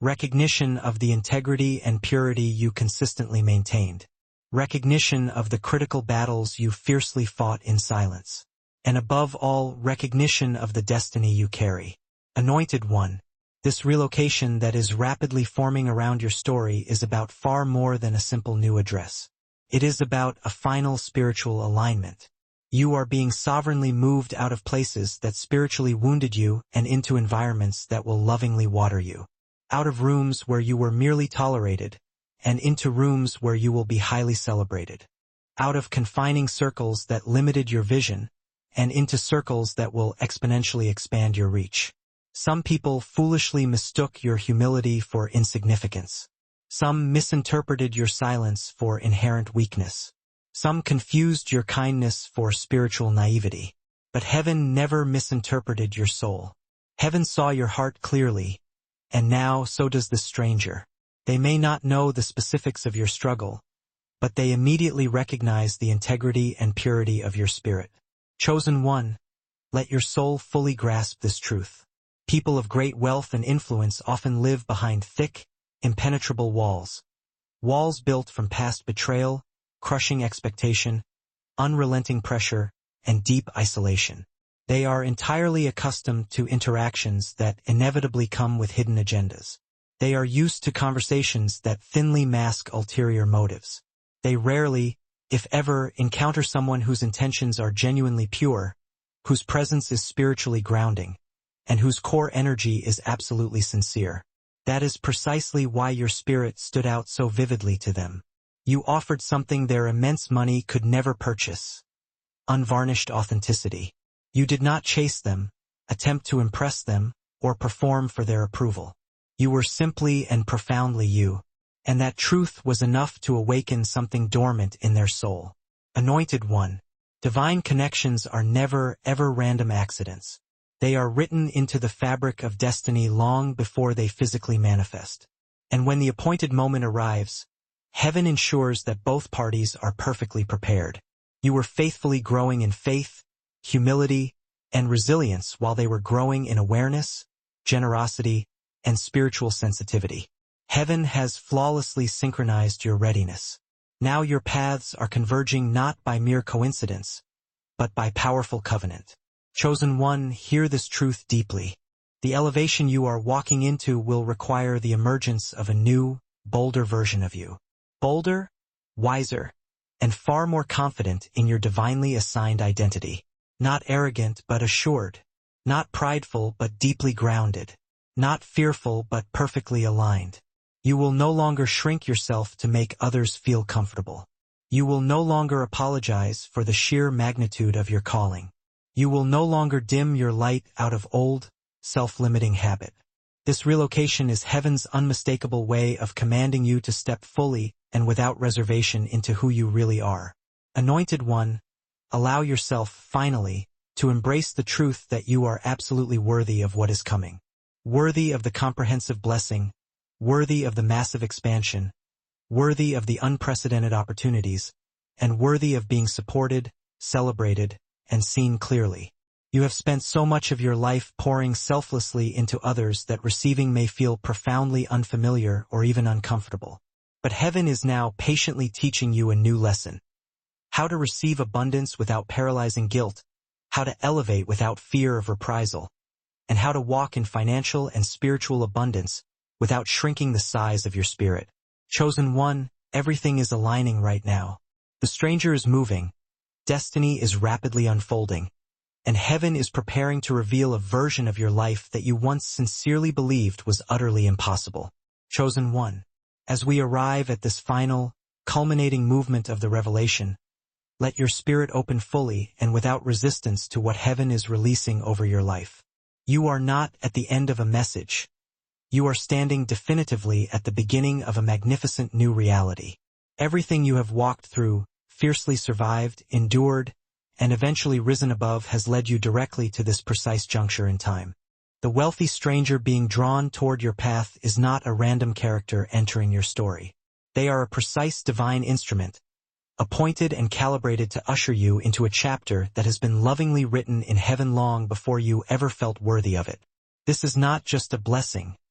Recognition of the integrity and purity you consistently maintained. Recognition of the critical battles you fiercely fought in silence. And above all, recognition of the destiny you carry. Anointed One, this relocation that is rapidly forming around your story is about far more than a simple new address. It is about a final spiritual alignment. You are being sovereignly moved out of places that spiritually wounded you and into environments that will lovingly water you. Out of rooms where you were merely tolerated, and into rooms where you will be highly celebrated. Out of confining circles that limited your vision, and into circles that will exponentially expand your reach. Some people foolishly mistook your humility for insignificance. Some misinterpreted your silence for inherent weakness. Some confused your kindness for spiritual naivety. But heaven never misinterpreted your soul. Heaven saw your heart clearly, and now so does the stranger. They may not know the specifics of your struggle, but they immediately recognize the integrity and purity of your spirit. Chosen One, let your soul fully grasp this truth. People of great wealth and influence often live behind thick, impenetrable walls. Walls built from past betrayal, crushing expectation, unrelenting pressure, and deep isolation. They are entirely accustomed to interactions that inevitably come with hidden agendas. They are used to conversations that thinly mask ulterior motives. They rarely, if ever, encounter someone whose intentions are genuinely pure, whose presence is spiritually grounding, and whose core energy is absolutely sincere. That is precisely why your spirit stood out so vividly to them. You offered something their immense money could never purchase. Unvarnished authenticity. You did not chase them, attempt to impress them, or perform for their approval. You were simply and profoundly you, and that truth was enough to awaken something dormant in their soul. Anointed One, divine connections are never, ever random accidents. They are written into the fabric of destiny long before they physically manifest. And when the appointed moment arrives, heaven ensures that both parties are perfectly prepared. You were faithfully growing in faith, humility, and resilience while they were growing in awareness, generosity, and spiritual sensitivity. Heaven has flawlessly synchronized your readiness. Now your paths are converging not by mere coincidence, but by powerful covenant. Chosen One, hear this truth deeply. The elevation you are walking into will require the emergence of a new, bolder version of you. Bolder, wiser, and far more confident in your divinely assigned identity. Not arrogant but assured. Not prideful but deeply grounded. Not fearful but perfectly aligned. You will no longer shrink yourself to make others feel comfortable. You will no longer apologize for the sheer magnitude of your calling. You will no longer dim your light out of old, self-limiting habit. This relocation is heaven's unmistakable way of commanding you to step fully and without reservation into who you really are. Anointed One, allow yourself, finally, to embrace the truth that you are absolutely worthy of what is coming. Worthy of the comprehensive blessing, worthy of the massive expansion, worthy of the unprecedented opportunities, and worthy of being supported, celebrated, and seen clearly. You have spent so much of your life pouring selflessly into others that receiving may feel profoundly unfamiliar or even uncomfortable. But heaven is now patiently teaching you a new lesson. How to receive abundance without paralyzing guilt, how to elevate without fear of reprisal, and how to walk in financial and spiritual abundance without shrinking the size of your spirit. Chosen One, everything is aligning right now. The stranger is moving, destiny is rapidly unfolding, and heaven is preparing to reveal a version of your life that you once sincerely believed was utterly impossible. Chosen One, as we arrive at this final, culminating movement of the revelation, let your spirit open fully and without resistance to what heaven is releasing over your life. You are not at the end of a message. You are standing definitively at the beginning of a magnificent new reality. Everything you have walked through, fiercely survived, endured, and eventually risen above has led you directly to this precise juncture in time. The wealthy stranger being drawn toward your path is not a random character entering your story. They are a precise divine instrument, appointed and calibrated to usher you into a chapter that has been lovingly written in heaven long before you ever felt worthy of it. This is not just a blessing.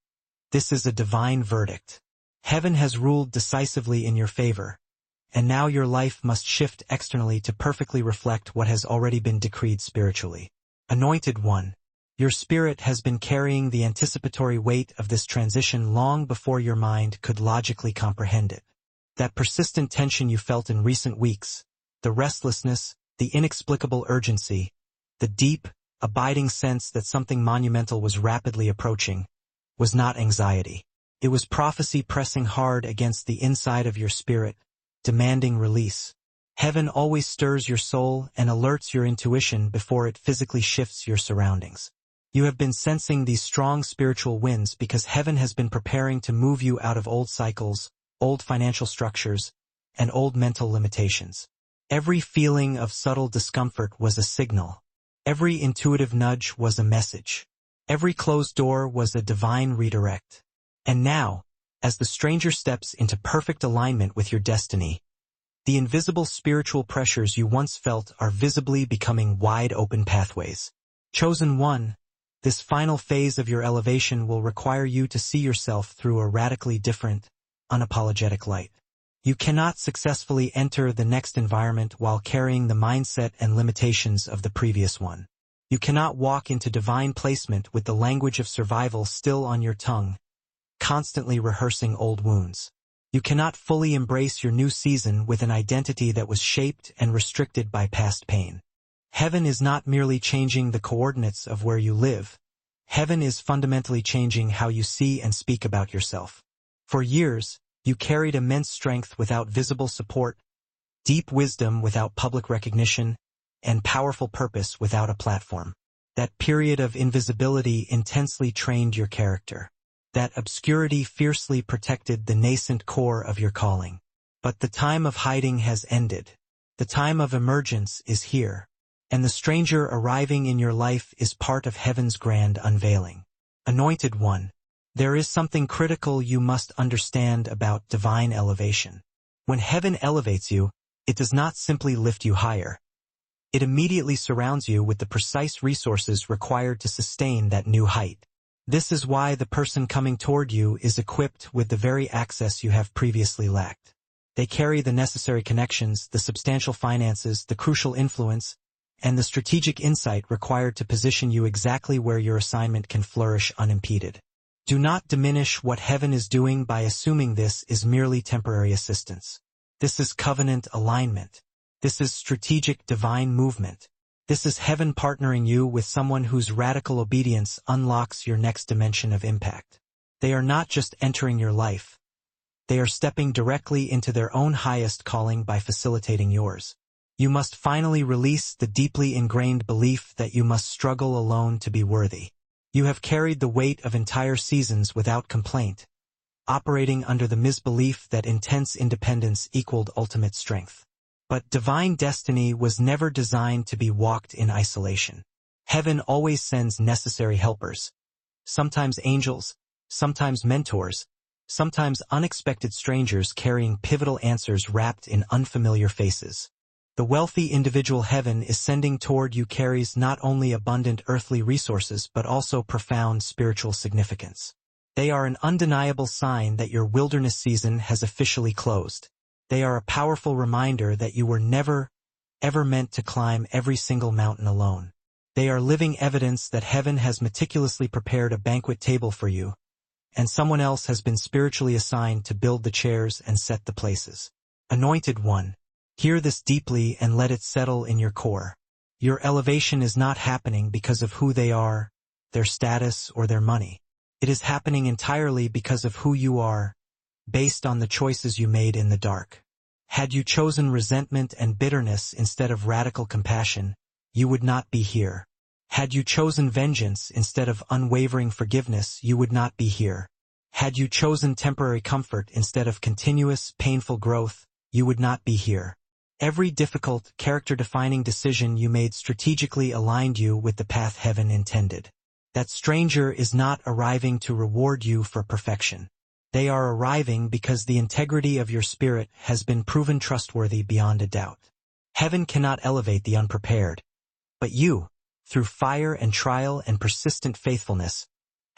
This is a divine verdict. Heaven has ruled decisively in your favor, and now your life must shift externally to perfectly reflect what has already been decreed spiritually. Anointed One, your spirit has been carrying the anticipatory weight of this transition long before your mind could logically comprehend it. That persistent tension you felt in recent weeks, the restlessness, the inexplicable urgency, the deep, abiding sense that something monumental was rapidly approaching, was not anxiety. It was prophecy pressing hard against the inside of your spirit, demanding release. Heaven always stirs your soul and alerts your intuition before it physically shifts your surroundings. You have been sensing these strong spiritual winds because heaven has been preparing to move you out of old cycles, old financial structures, and old mental limitations. Every feeling of subtle discomfort was a signal. Every intuitive nudge was a message. Every closed door was a divine redirect. And now, as the stranger steps into perfect alignment with your destiny, the invisible spiritual pressures you once felt are visibly becoming wide-open pathways. Chosen One, this final phase of your elevation will require you to see yourself through a radically different, unapologetic light. You cannot successfully enter the next environment while carrying the mindset and limitations of the previous one. You cannot walk into divine placement with the language of survival still on your tongue, constantly rehearsing old wounds. You cannot fully embrace your new season with an identity that was shaped and restricted by past pain. Heaven is not merely changing the coordinates of where you live. Heaven is fundamentally changing how you see and speak about yourself. For years, you carried immense strength without visible support, deep wisdom without public recognition, and powerful purpose without a platform. That period of invisibility intensely trained your character. That obscurity fiercely protected the nascent core of your calling. But the time of hiding has ended. The time of emergence is here. And the stranger arriving in your life is part of heaven's grand unveiling. Anointed One, there is something critical you must understand about divine elevation. When heaven elevates you, it does not simply lift you higher. It immediately surrounds you with the precise resources required to sustain that new height. This is why the person coming toward you is equipped with the very access you have previously lacked. They carry the necessary connections, the substantial finances, the crucial influence, and the strategic insight required to position you exactly where your assignment can flourish unimpeded. Do not diminish what heaven is doing by assuming this is merely temporary assistance. This is covenant alignment. This is strategic divine movement. This is heaven partnering you with someone whose radical obedience unlocks your next dimension of impact. They are not just entering your life. They are stepping directly into their own highest calling by facilitating yours. You must finally release the deeply ingrained belief that you must struggle alone to be worthy. You have carried the weight of entire seasons without complaint, operating under the misbelief that intense independence equaled ultimate strength. But divine destiny was never designed to be walked in isolation. Heaven always sends necessary helpers. Sometimes angels, sometimes mentors, sometimes unexpected strangers carrying pivotal answers wrapped in unfamiliar faces. The wealthy individual heaven is sending toward you carries not only abundant earthly resources but also profound spiritual significance. They are an undeniable sign that your wilderness season has officially closed. They are a powerful reminder that you were never, ever meant to climb every single mountain alone. They are living evidence that heaven has meticulously prepared a banquet table for you, and someone else has been spiritually assigned to build the chairs and set the places. Anointed One, hear this deeply and let it settle in your core. Your elevation is not happening because of who they are, their status, or their money. It is happening entirely because of who you are, based on the choices you made in the dark. Had you chosen resentment and bitterness instead of radical compassion, you would not be here. Had you chosen vengeance instead of unwavering forgiveness, you would not be here. Had you chosen temporary comfort instead of continuous, painful growth, you would not be here. Every difficult, character-defining decision you made strategically aligned you with the path heaven intended. That stranger is not arriving to reward you for perfection. They are arriving because the integrity of your spirit has been proven trustworthy beyond a doubt. Heaven cannot elevate the unprepared, but you, through fire and trial and persistent faithfulness,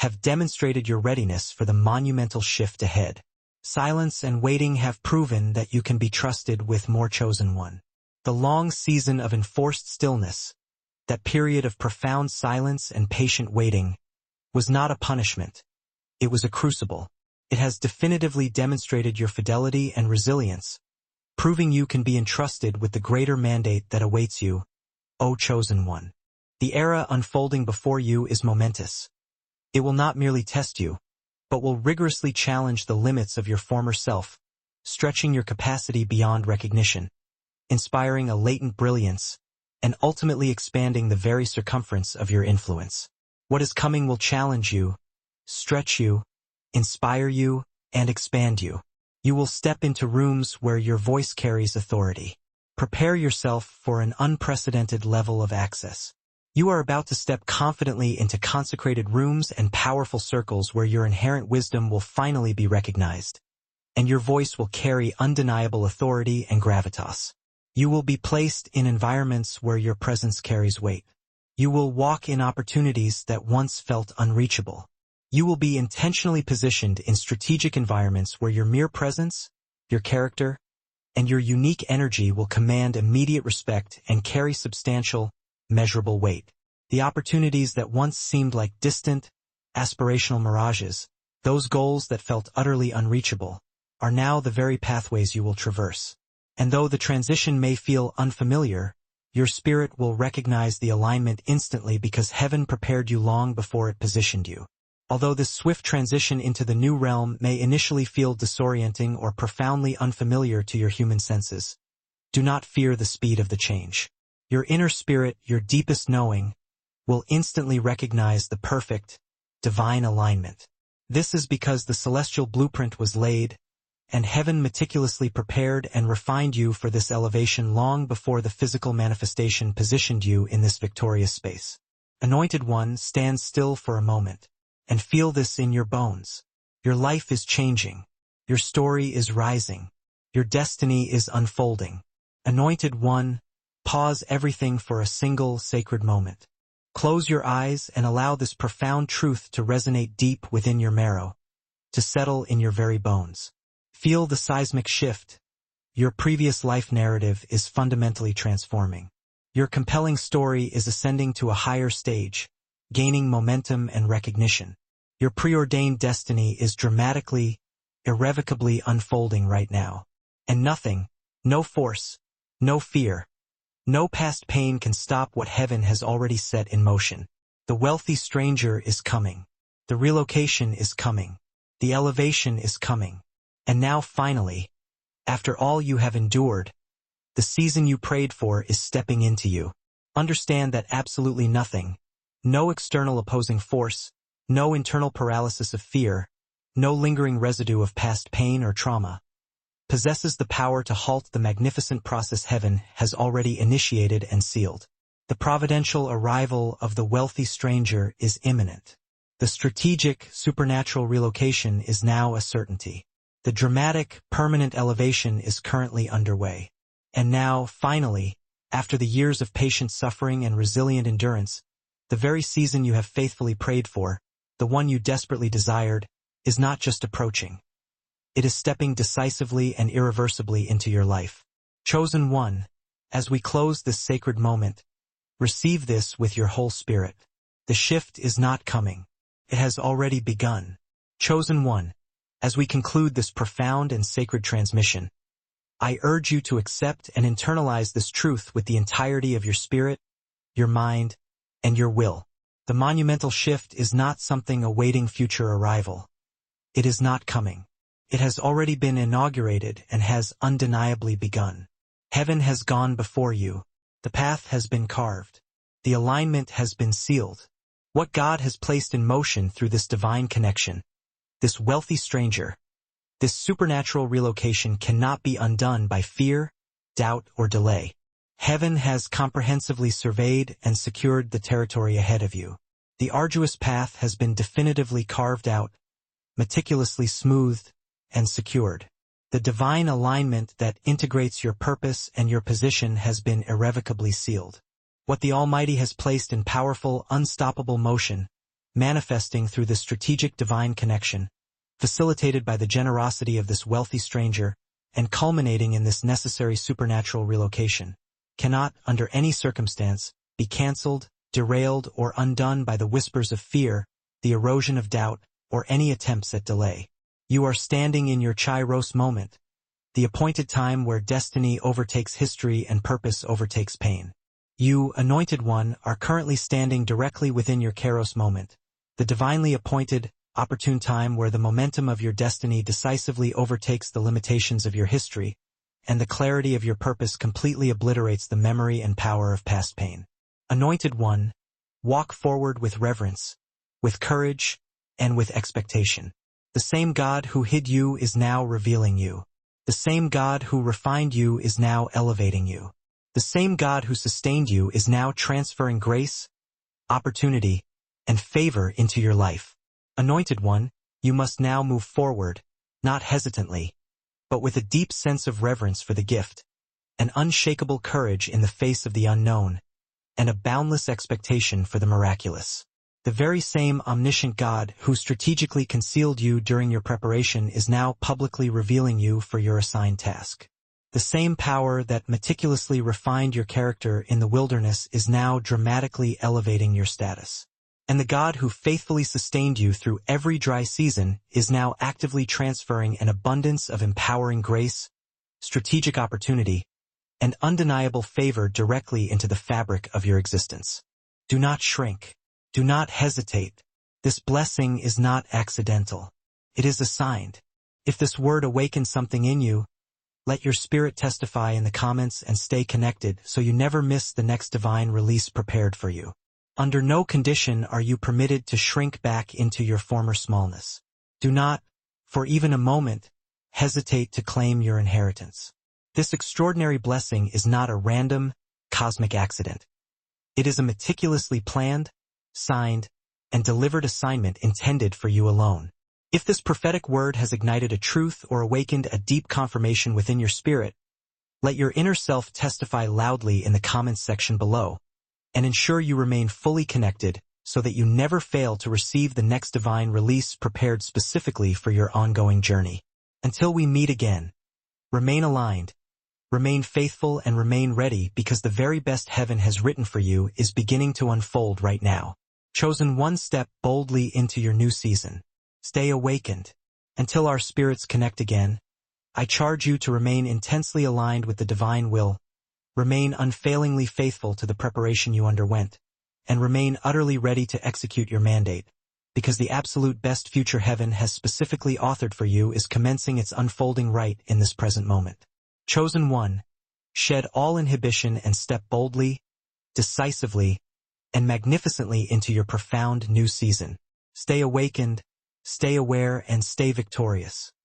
have demonstrated your readiness for the monumental shift ahead. Silence and waiting have proven that you can be trusted with more chosen one. The long season of enforced stillness, that period of profound silence and patient waiting, was not a punishment. It was a crucible. It has definitively demonstrated your fidelity and resilience, proving you can be entrusted with the greater mandate that awaits you, O chosen one. The era unfolding before you is momentous. It will not merely test you, but will rigorously challenge the limits of your former self, stretching your capacity beyond recognition, inspiring a latent brilliance, and ultimately expanding the very circumference of your influence. What is coming will challenge you, stretch you, inspire you, and expand you. You will step into rooms where your voice carries authority. Prepare yourself for an unprecedented level of access. You are about to step confidently into consecrated rooms and powerful circles where your inherent wisdom will finally be recognized, and your voice will carry undeniable authority and gravitas. You will be placed in environments where your presence carries weight. You will walk in opportunities that once felt unreachable. You will be intentionally positioned in strategic environments where your mere presence, your character, and your unique energy will command immediate respect and carry substantial, measurable weight. The opportunities that once seemed like distant, aspirational mirages, those goals that felt utterly unreachable, are now the very pathways you will traverse. And though the transition may feel unfamiliar, your spirit will recognize the alignment instantly because heaven prepared you long before it positioned you. Although this swift transition into the new realm may initially feel disorienting or profoundly unfamiliar to your human senses, do not fear the speed of the change. Your inner spirit, your deepest knowing, will instantly recognize the perfect, divine alignment. This is because the celestial blueprint was laid, and heaven meticulously prepared and refined you for this elevation long before the physical manifestation positioned you in this victorious space. Anointed One, stand still for a moment, and feel this in your bones. Your life is changing. Your story is rising. Your destiny is unfolding. Anointed One, pause everything for a single sacred moment. Close your eyes and allow this profound truth to resonate deep within your marrow, to settle in your very bones. Feel the seismic shift. Your previous life narrative is fundamentally transforming. Your compelling story is ascending to a higher stage, gaining momentum and recognition. Your preordained destiny is dramatically, irrevocably unfolding right now. And nothing, no force, no fear, no past pain can stop what heaven has already set in motion. The wealthy stranger is coming. The relocation is coming. The elevation is coming. And now finally, after all you have endured, the season you prayed for is stepping into you. Understand that absolutely nothing, no external opposing force, no internal paralysis of fear, no lingering residue of past pain or trauma, possesses the power to halt the magnificent process heaven has already initiated and sealed. The providential arrival of the wealthy stranger is imminent. The strategic, supernatural relocation is now a certainty. The dramatic, permanent elevation is currently underway. And now, finally, after the years of patient suffering and resilient endurance, the very season you have faithfully prayed for, the one you desperately desired, is not just approaching. It is stepping decisively and irreversibly into your life. Chosen One, as we close this sacred moment, receive this with your whole spirit. The shift is not coming. It has already begun. Chosen One, as we conclude this profound and sacred transmission, I urge you to accept and internalize this truth with the entirety of your spirit, your mind, and your will. The monumental shift is not something awaiting future arrival. It is not coming. It has already been inaugurated and has undeniably begun. Heaven has gone before you. The path has been carved. The alignment has been sealed. What God has placed in motion through this divine connection, this wealthy stranger, this supernatural relocation cannot be undone by fear, doubt, or delay. Heaven has comprehensively surveyed and secured the territory ahead of you. The arduous path has been definitively carved out, meticulously smoothed, and secured. The divine alignment that integrates your purpose and your position has been irrevocably sealed. What the Almighty has placed in powerful, unstoppable motion manifesting through this strategic divine connection, facilitated by the generosity of this wealthy stranger, and culminating in this necessary supernatural relocation, cannot, under any circumstance, be cancelled, derailed, or undone by the whispers of fear, the erosion of doubt, or any attempts at delay. You are standing in your Kairos moment, the appointed time where destiny overtakes history and purpose overtakes pain. You, Anointed One, are currently standing directly within your Kairos moment, the divinely appointed, opportune time where the momentum of your destiny decisively overtakes the limitations of your history, and the clarity of your purpose completely obliterates the memory and power of past pain. Anointed One, walk forward with reverence, with courage, and with expectation. The same God who hid you is now revealing you. The same God who refined you is now elevating you. The same God who sustained you is now transferring grace, opportunity, and favor into your life. Anointed One, you must now move forward, not hesitantly, but with a deep sense of reverence for the gift, an unshakable courage in the face of the unknown, and a boundless expectation for the miraculous. The very same omniscient God who strategically concealed you during your preparation is now publicly revealing you for your assigned task. The same power that meticulously refined your character in the wilderness is now dramatically elevating your status. And the God who faithfully sustained you through every dry season is now actively transferring an abundance of empowering grace, strategic opportunity, and undeniable favor directly into the fabric of your existence. Do not shrink. Do not hesitate. This blessing is not accidental. It is assigned. If this word awakens something in you, let your spirit testify in the comments and stay connected so you never miss the next divine release prepared for you. Under no condition are you permitted to shrink back into your former smallness. Do not, for even a moment, hesitate to claim your inheritance. This extraordinary blessing is not a random, cosmic accident. It is a meticulously planned, signed, and delivered assignment intended for you alone. If this prophetic word has ignited a truth or awakened a deep confirmation within your spirit, let your inner self testify loudly in the comments section below, and ensure you remain fully connected so that you never fail to receive the next divine release prepared specifically for your ongoing journey. Until we meet again, remain aligned, remain faithful, and remain ready because the very best heaven has written for you is beginning to unfold right now. Chosen One, step boldly into your new season. Stay awakened. Until our spirits connect again, I charge you to remain intensely aligned with the divine will, remain unfailingly faithful to the preparation you underwent, and remain utterly ready to execute your mandate, because the absolute best future heaven has specifically authored for you is commencing its unfolding right in this present moment. Chosen One, shed all inhibition and step boldly, decisively, and magnificently into your profound new season. Stay awakened, stay aware, and stay victorious.